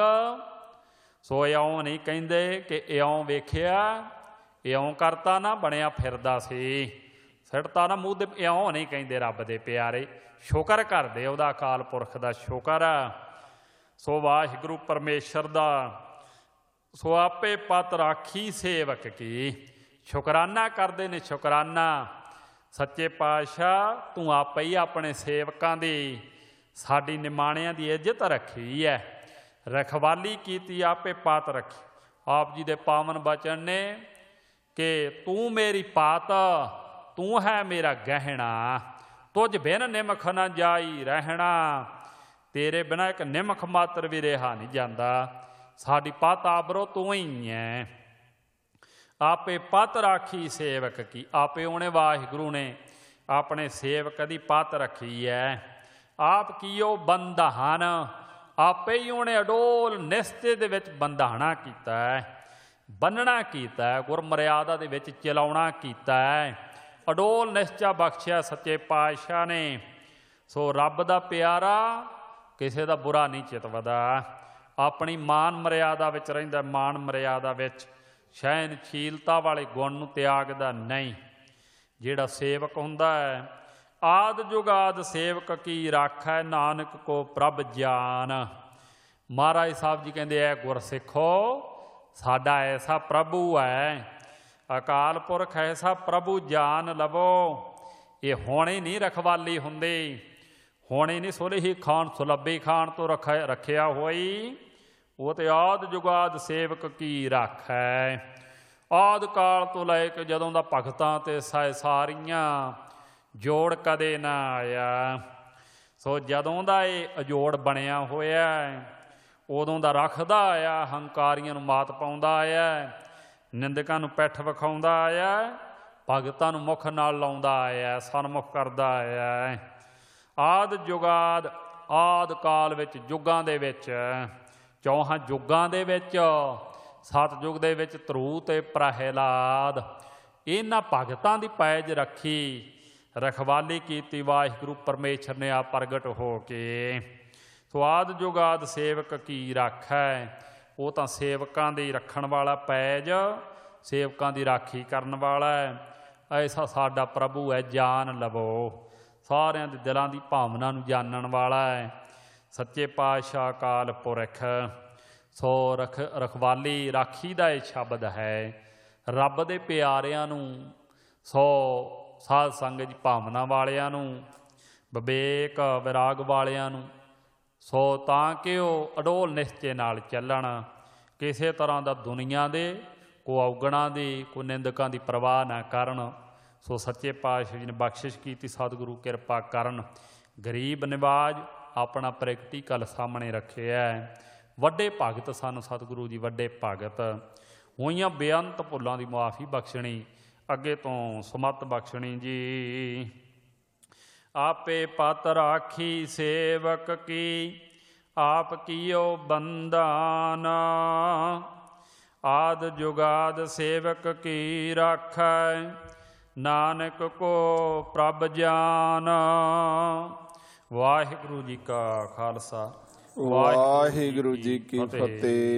ਸੋ ਇਉਂ ਨਹੀਂ ਕਹਿੰਦੇ ਕਿ ਇਉਂ ਵੇਖਿਆ, ਇਉਂ ਕਰਤਾ ਨਾ ਬਣਿਆ ਫਿਰਦਾ ਸੀ, ਸਿੱਟਤਾ ਨਾ ਮੂੰਹ ਦੇ, ਇਉਂ ਨਹੀਂ ਕਹਿੰਦੇ ਰੱਬ ਦੇ ਪਿਆਰੇ। ਸ਼ੁਕਰ ਕਰਦੇ ਉਹਦਾ, ਅਕਾਲ ਪੁਰਖ ਦਾ ਸ਼ੁਕਰ ਆ। ਸੋ ਵਾਹਿਗੁਰੂ ਪਰਮੇਸ਼ਰ ਦਾ। ਸੋ ਆਪੇ ਪਤ ਰਾਖੀ ਸੇਵਕ ਕੀ, ਸ਼ੁਕਰਾਨਾ ਕਰਦੇ ਨੇ, ਸ਼ੁਕਰਾਨਾ। ਸੱਚੇ ਪਾਤਸ਼ਾਹ ਤੂੰ ਆਪੇ ਹੀ ਆਪਣੇ ਸੇਵਕਾਂ ਦੀ, ਸਾਡੀ ਨਿਮਾਣਿਆਂ ਦੀ ਇੱਜ਼ਤ ਰੱਖੀ ਹੈ, ਰਖਵਾਲੀ ਕੀਤੀ, ਆਪੇ ਪਾਤ ਰੱਖੀ। ਆਪ ਜੀ ਦੇ ਪਾਵਨ ਬਚਨ ਨੇ ਕਿ ਤੂੰ ਮੇਰੀ ਪਾਤ, ਤੂੰ ਹੈ ਮੇਰਾ ਗਹਿਣਾ, ਤੁਝ ਬਿਨ ਨਿਮਖ ਨਾ ਜਾਈ ਰਹਿਣਾ। ਤੇਰੇ ਬਿਨਾਂ ਇੱਕ ਨਿਮਖ ਮਾਤਰ ਵੀ ਰਿਹਾ ਨਹੀਂ ਜਾਂਦਾ। ਸਾਡੀ ਪਤ ਆਬਰੋ ਤੂੰ ਹੀ ਹੈ। ਆਪੇ ਪਤ ਰਾਖੀ ਸੇਵਕ ਕੀ, ਆਪੇ ਉਹਨੇ ਵਾਹਿਗੁਰੂ ਨੇ ਆਪਣੇ ਸੇਵਕ ਦੀ ਪਤ ਰੱਖੀ ਹੈ। ਆਪ ਕੀਓ ਬੰਧਾਨ, ਆਪੇ ਹੀ ਉਹਨੇ ਅਡੋਲ ਨਿਸ਼ਚੇ ਦੇ ਵਿੱਚ ਬੰਧਾਣਾ ਕੀਤਾ ਹੈ, ਬੰਨਣਾ ਕੀਤਾ ਹੈ, ਗੁਰਮਰਿਆਦਾ ਦੇ ਵਿੱਚ ਚਲਾਉਣਾ ਕੀਤਾ ਹੈ। ਅਡੋਲ ਨਿਸ਼ਚਾ ਬਖਸ਼ਿਆ ਸੱਚੇ ਪਾਤਸ਼ਾਹ ਨੇ। ਸੋ ਰੱਬ ਦਾ ਪਿਆਰਾ ਕਿਸੇ ਦਾ ਬੁਰਾ ਨਹੀਂ ਚਿਤਵਦਾ, ਆਪਣੀ ਮਾਨ ਮਰਿਆਦਾ ਵਿੱਚ ਰਹਿੰਦਾ। ਮਾਨ ਮਰਿਆਦਾ ਵਿੱਚ ਸਹਿਨਸ਼ੀਲਤਾ ਵਾਲੇ ਗੁਣ ਨੂੰ ਤਿਆਗਦਾ ਨਹੀਂ। ਜਿਹੜਾ ਸੇਵਕ ਹੁੰਦਾ ਹੈ, ਆਦ ਜੁਗਾਦ ਸੇਵਕ ਕੀ ਰਾਖੈ, ਨਾਨਕ ਕੋ ਪ੍ਰਭ ਜਾਨ। ਮਹਾਰਾਜ ਸਾਹਿਬ ਜੀ ਕਹਿੰਦੇ ਐ ਗੁਰਸਿੱਖੋ, ਸਾਡਾ ਐਸਾ ਪ੍ਰਭੂ ਹੈ, ਅਕਾਲ ਪੁਰਖ ਐਸਾ ਪ੍ਰਭੂ ਜਾਨ ਲਵੋ। ਇਹ ਹੁਣੇ ਨਹੀਂ ਰਖਵਾਲੀ ਹੁੰਦੀ, ਹੁਣੇ ਨਹੀਂ ਸੁਲਹੀ ਖਾਨ ਸੁਲੱਭੀ ਖਾਨ ਤੋਂ ਰੱਖਿਆ ਹੋਈ। ਉਹ ਤੇ ਆਦ ਜੁਗਾਦ ਸੇਵਕ ਕੀ ਰਾਖੈ। ਆਦ ਕਾਲ ਤੋਂ ਲੈ ਕੇ ਜਦੋਂ ਦਾ ਭਗਤਾਂ ਤੇ ਸਾਰੀਆਂ ਜੋੜ ਕਦੇ ਨਾ ਆਇਆ। ਸੋ ਜਦੋਂ ਦਾ ਇਹ ਅਜੋੜ ਬਣਿਆ ਹੋਇਆ, ਉਦੋਂ ਦਾ ਰੱਖਦਾ ਆਇਆ, ਹੰਕਾਰੀਆਂ ਨੂੰ ਮਾਤ ਪਾਉਂਦਾ ਆਇਆ, ਨਿੰਦਕਾਂ ਨੂੰ ਪਿੱਠ ਵਿਖਾਉਂਦਾ ਆਇਆ, ਭਗਤਾਂ ਨੂੰ ਮੁੱਖ ਨਾਲ ਲਾਉਂਦਾ ਆਇਆ, ਸਨਮੁਖ ਕਰਦਾ ਆਇਆ। ਆਦ ਜੁਗਾਦ, ਆਦ ਕਾਲ ਵਿੱਚ, ਯੁੱਗਾਂ ਦੇ ਵਿੱਚ, ਚੌਹਾਂ ਯੁੱਗਾਂ ਦੇ ਵਿੱਚ, ਸਤਿਯੁਗ ਦੇ ਵਿੱਚ ਧਰੂ ਤੇ ਪ੍ਰਹਿਲਾਦ, ਇਹਨਾਂ ਭਗਤਾਂ ਦੀ ਪੈਜ ਰੱਖੀ, ਰਖਵਾਲੀ ਕੀਤੀ ਵਾਹਿਗੁਰੂ ਪਰਮੇਸ਼ਰ ਨੇ ਆ ਪ੍ਰਗਟ ਹੋ ਕੇ। ਸੋ ਆਦ ਜੁਗਾਦ ਸੇਵਕ ਕੀ ਰਾਖੈ। ਉਹ ਤਾਂ ਸੇਵਕਾਂ ਦੀ ਰੱਖਣ ਵਾਲਾ ਪੈਜ, ਸੇਵਕਾਂ ਦੀ ਰਾਖੀ ਕਰਨ ਵਾਲਾ ਐਸਾ ਸਾਡਾ ਪ੍ਰਭੂ ਹੈ। ਜਾਨ ਲਵੋ, ਸਾਰਿਆਂ ਦੇ ਦਿਲਾਂ ਦੀ ਭਾਵਨਾ ਨੂੰ ਜਾਣਨ ਵਾਲਾ ਹੈ ਸੱਚੇ ਪਾਤਸ਼ਾਹ ਅਕਾਲ ਪੁਰਖ। ਸੋ ਰਖਵਾਲੀ ਰਾਖੀ ਦਾ ਇਹ ਸ਼ਬਦ ਹੈ। ਰੱਬ ਦੇ ਪਿਆਰਿਆਂ ਨੂੰ, ਸੋ ਸਾਧ ਸੰਗਤ ਦੀ ਭਾਵਨਾ ਵਾਲਿਆਂ ਨੂੰ, ਵਿਵੇਕ ਵਿਰਾਗ ਵਾਲਿਆਂ ਨੂੰ ਸੋ ਤਾਂ ਕਿ ਉਹ ਅਡੋਲ ਨਿਸ਼ਚੇ ਨਾਲ ਚੱਲਣ, ਕਿਸੇ ਤਰ੍ਹਾਂ ਦਾ ਦੁਨੀਆ ਦੇ ਕੋ ਔਗਣਾਂ ਦੀ, ਕੋ ਨਿੰਦਕਾਂ ਦੀ ਪਰਵਾਹ ਨਾ ਕਰਨ। ਸੋ ਸੱਚੇ ਪਾਤਸ਼ਾਹ ਜੀ ਨੇ ਬਖਸ਼ਿਸ਼ ਕੀਤੀ, ਸਤਿਗੁਰੂ ਕਿਰਪਾ ਕਰਨ। ਗਰੀਬ ਨਿਵਾਜ ਆਪਣਾ ਪ੍ਰੈਕਟੀਕਲ ਸਾਹਮਣੇ ਰੱਖਿਆ। ਵੱਡੇ ਭਗਤ ਸਨ ਸਤਿਗੁਰੂ ਜੀ, ਵੱਡੇ ਭਗਤ। ਹੋਈਆਂ ਬੇਅੰਤ ਭੁੱਲਾਂ ਦੀ ਮੁਆਫੀ ਬਖਸ਼ਣੀ, ਅੱਗੇ ਤੋਂ ਸੁਮਤ ਬਖਸ਼ਣੀ ਜੀ। ਆਪੇ ਪਤ ਰਾਖੀ ਸੇਵਕ ਕੀ, ਆਪ ਕੀਓ ਬੰਦਾਨ। ਆਦ ਜੁਗਾਦ ਸੇਵਕ ਕੀ ਰਾਖੈ, ਨਾਨਕ ਕੋ ਪ੍ਰਭ ਜਾਨ। ਵਾਹਿਗੁਰੂ ਜੀ ਕਾ ਖਾਲਸਾ, ਵਾਹਿਗੁਰੂ ਜੀ ਕੀ ਫਤਿਹ।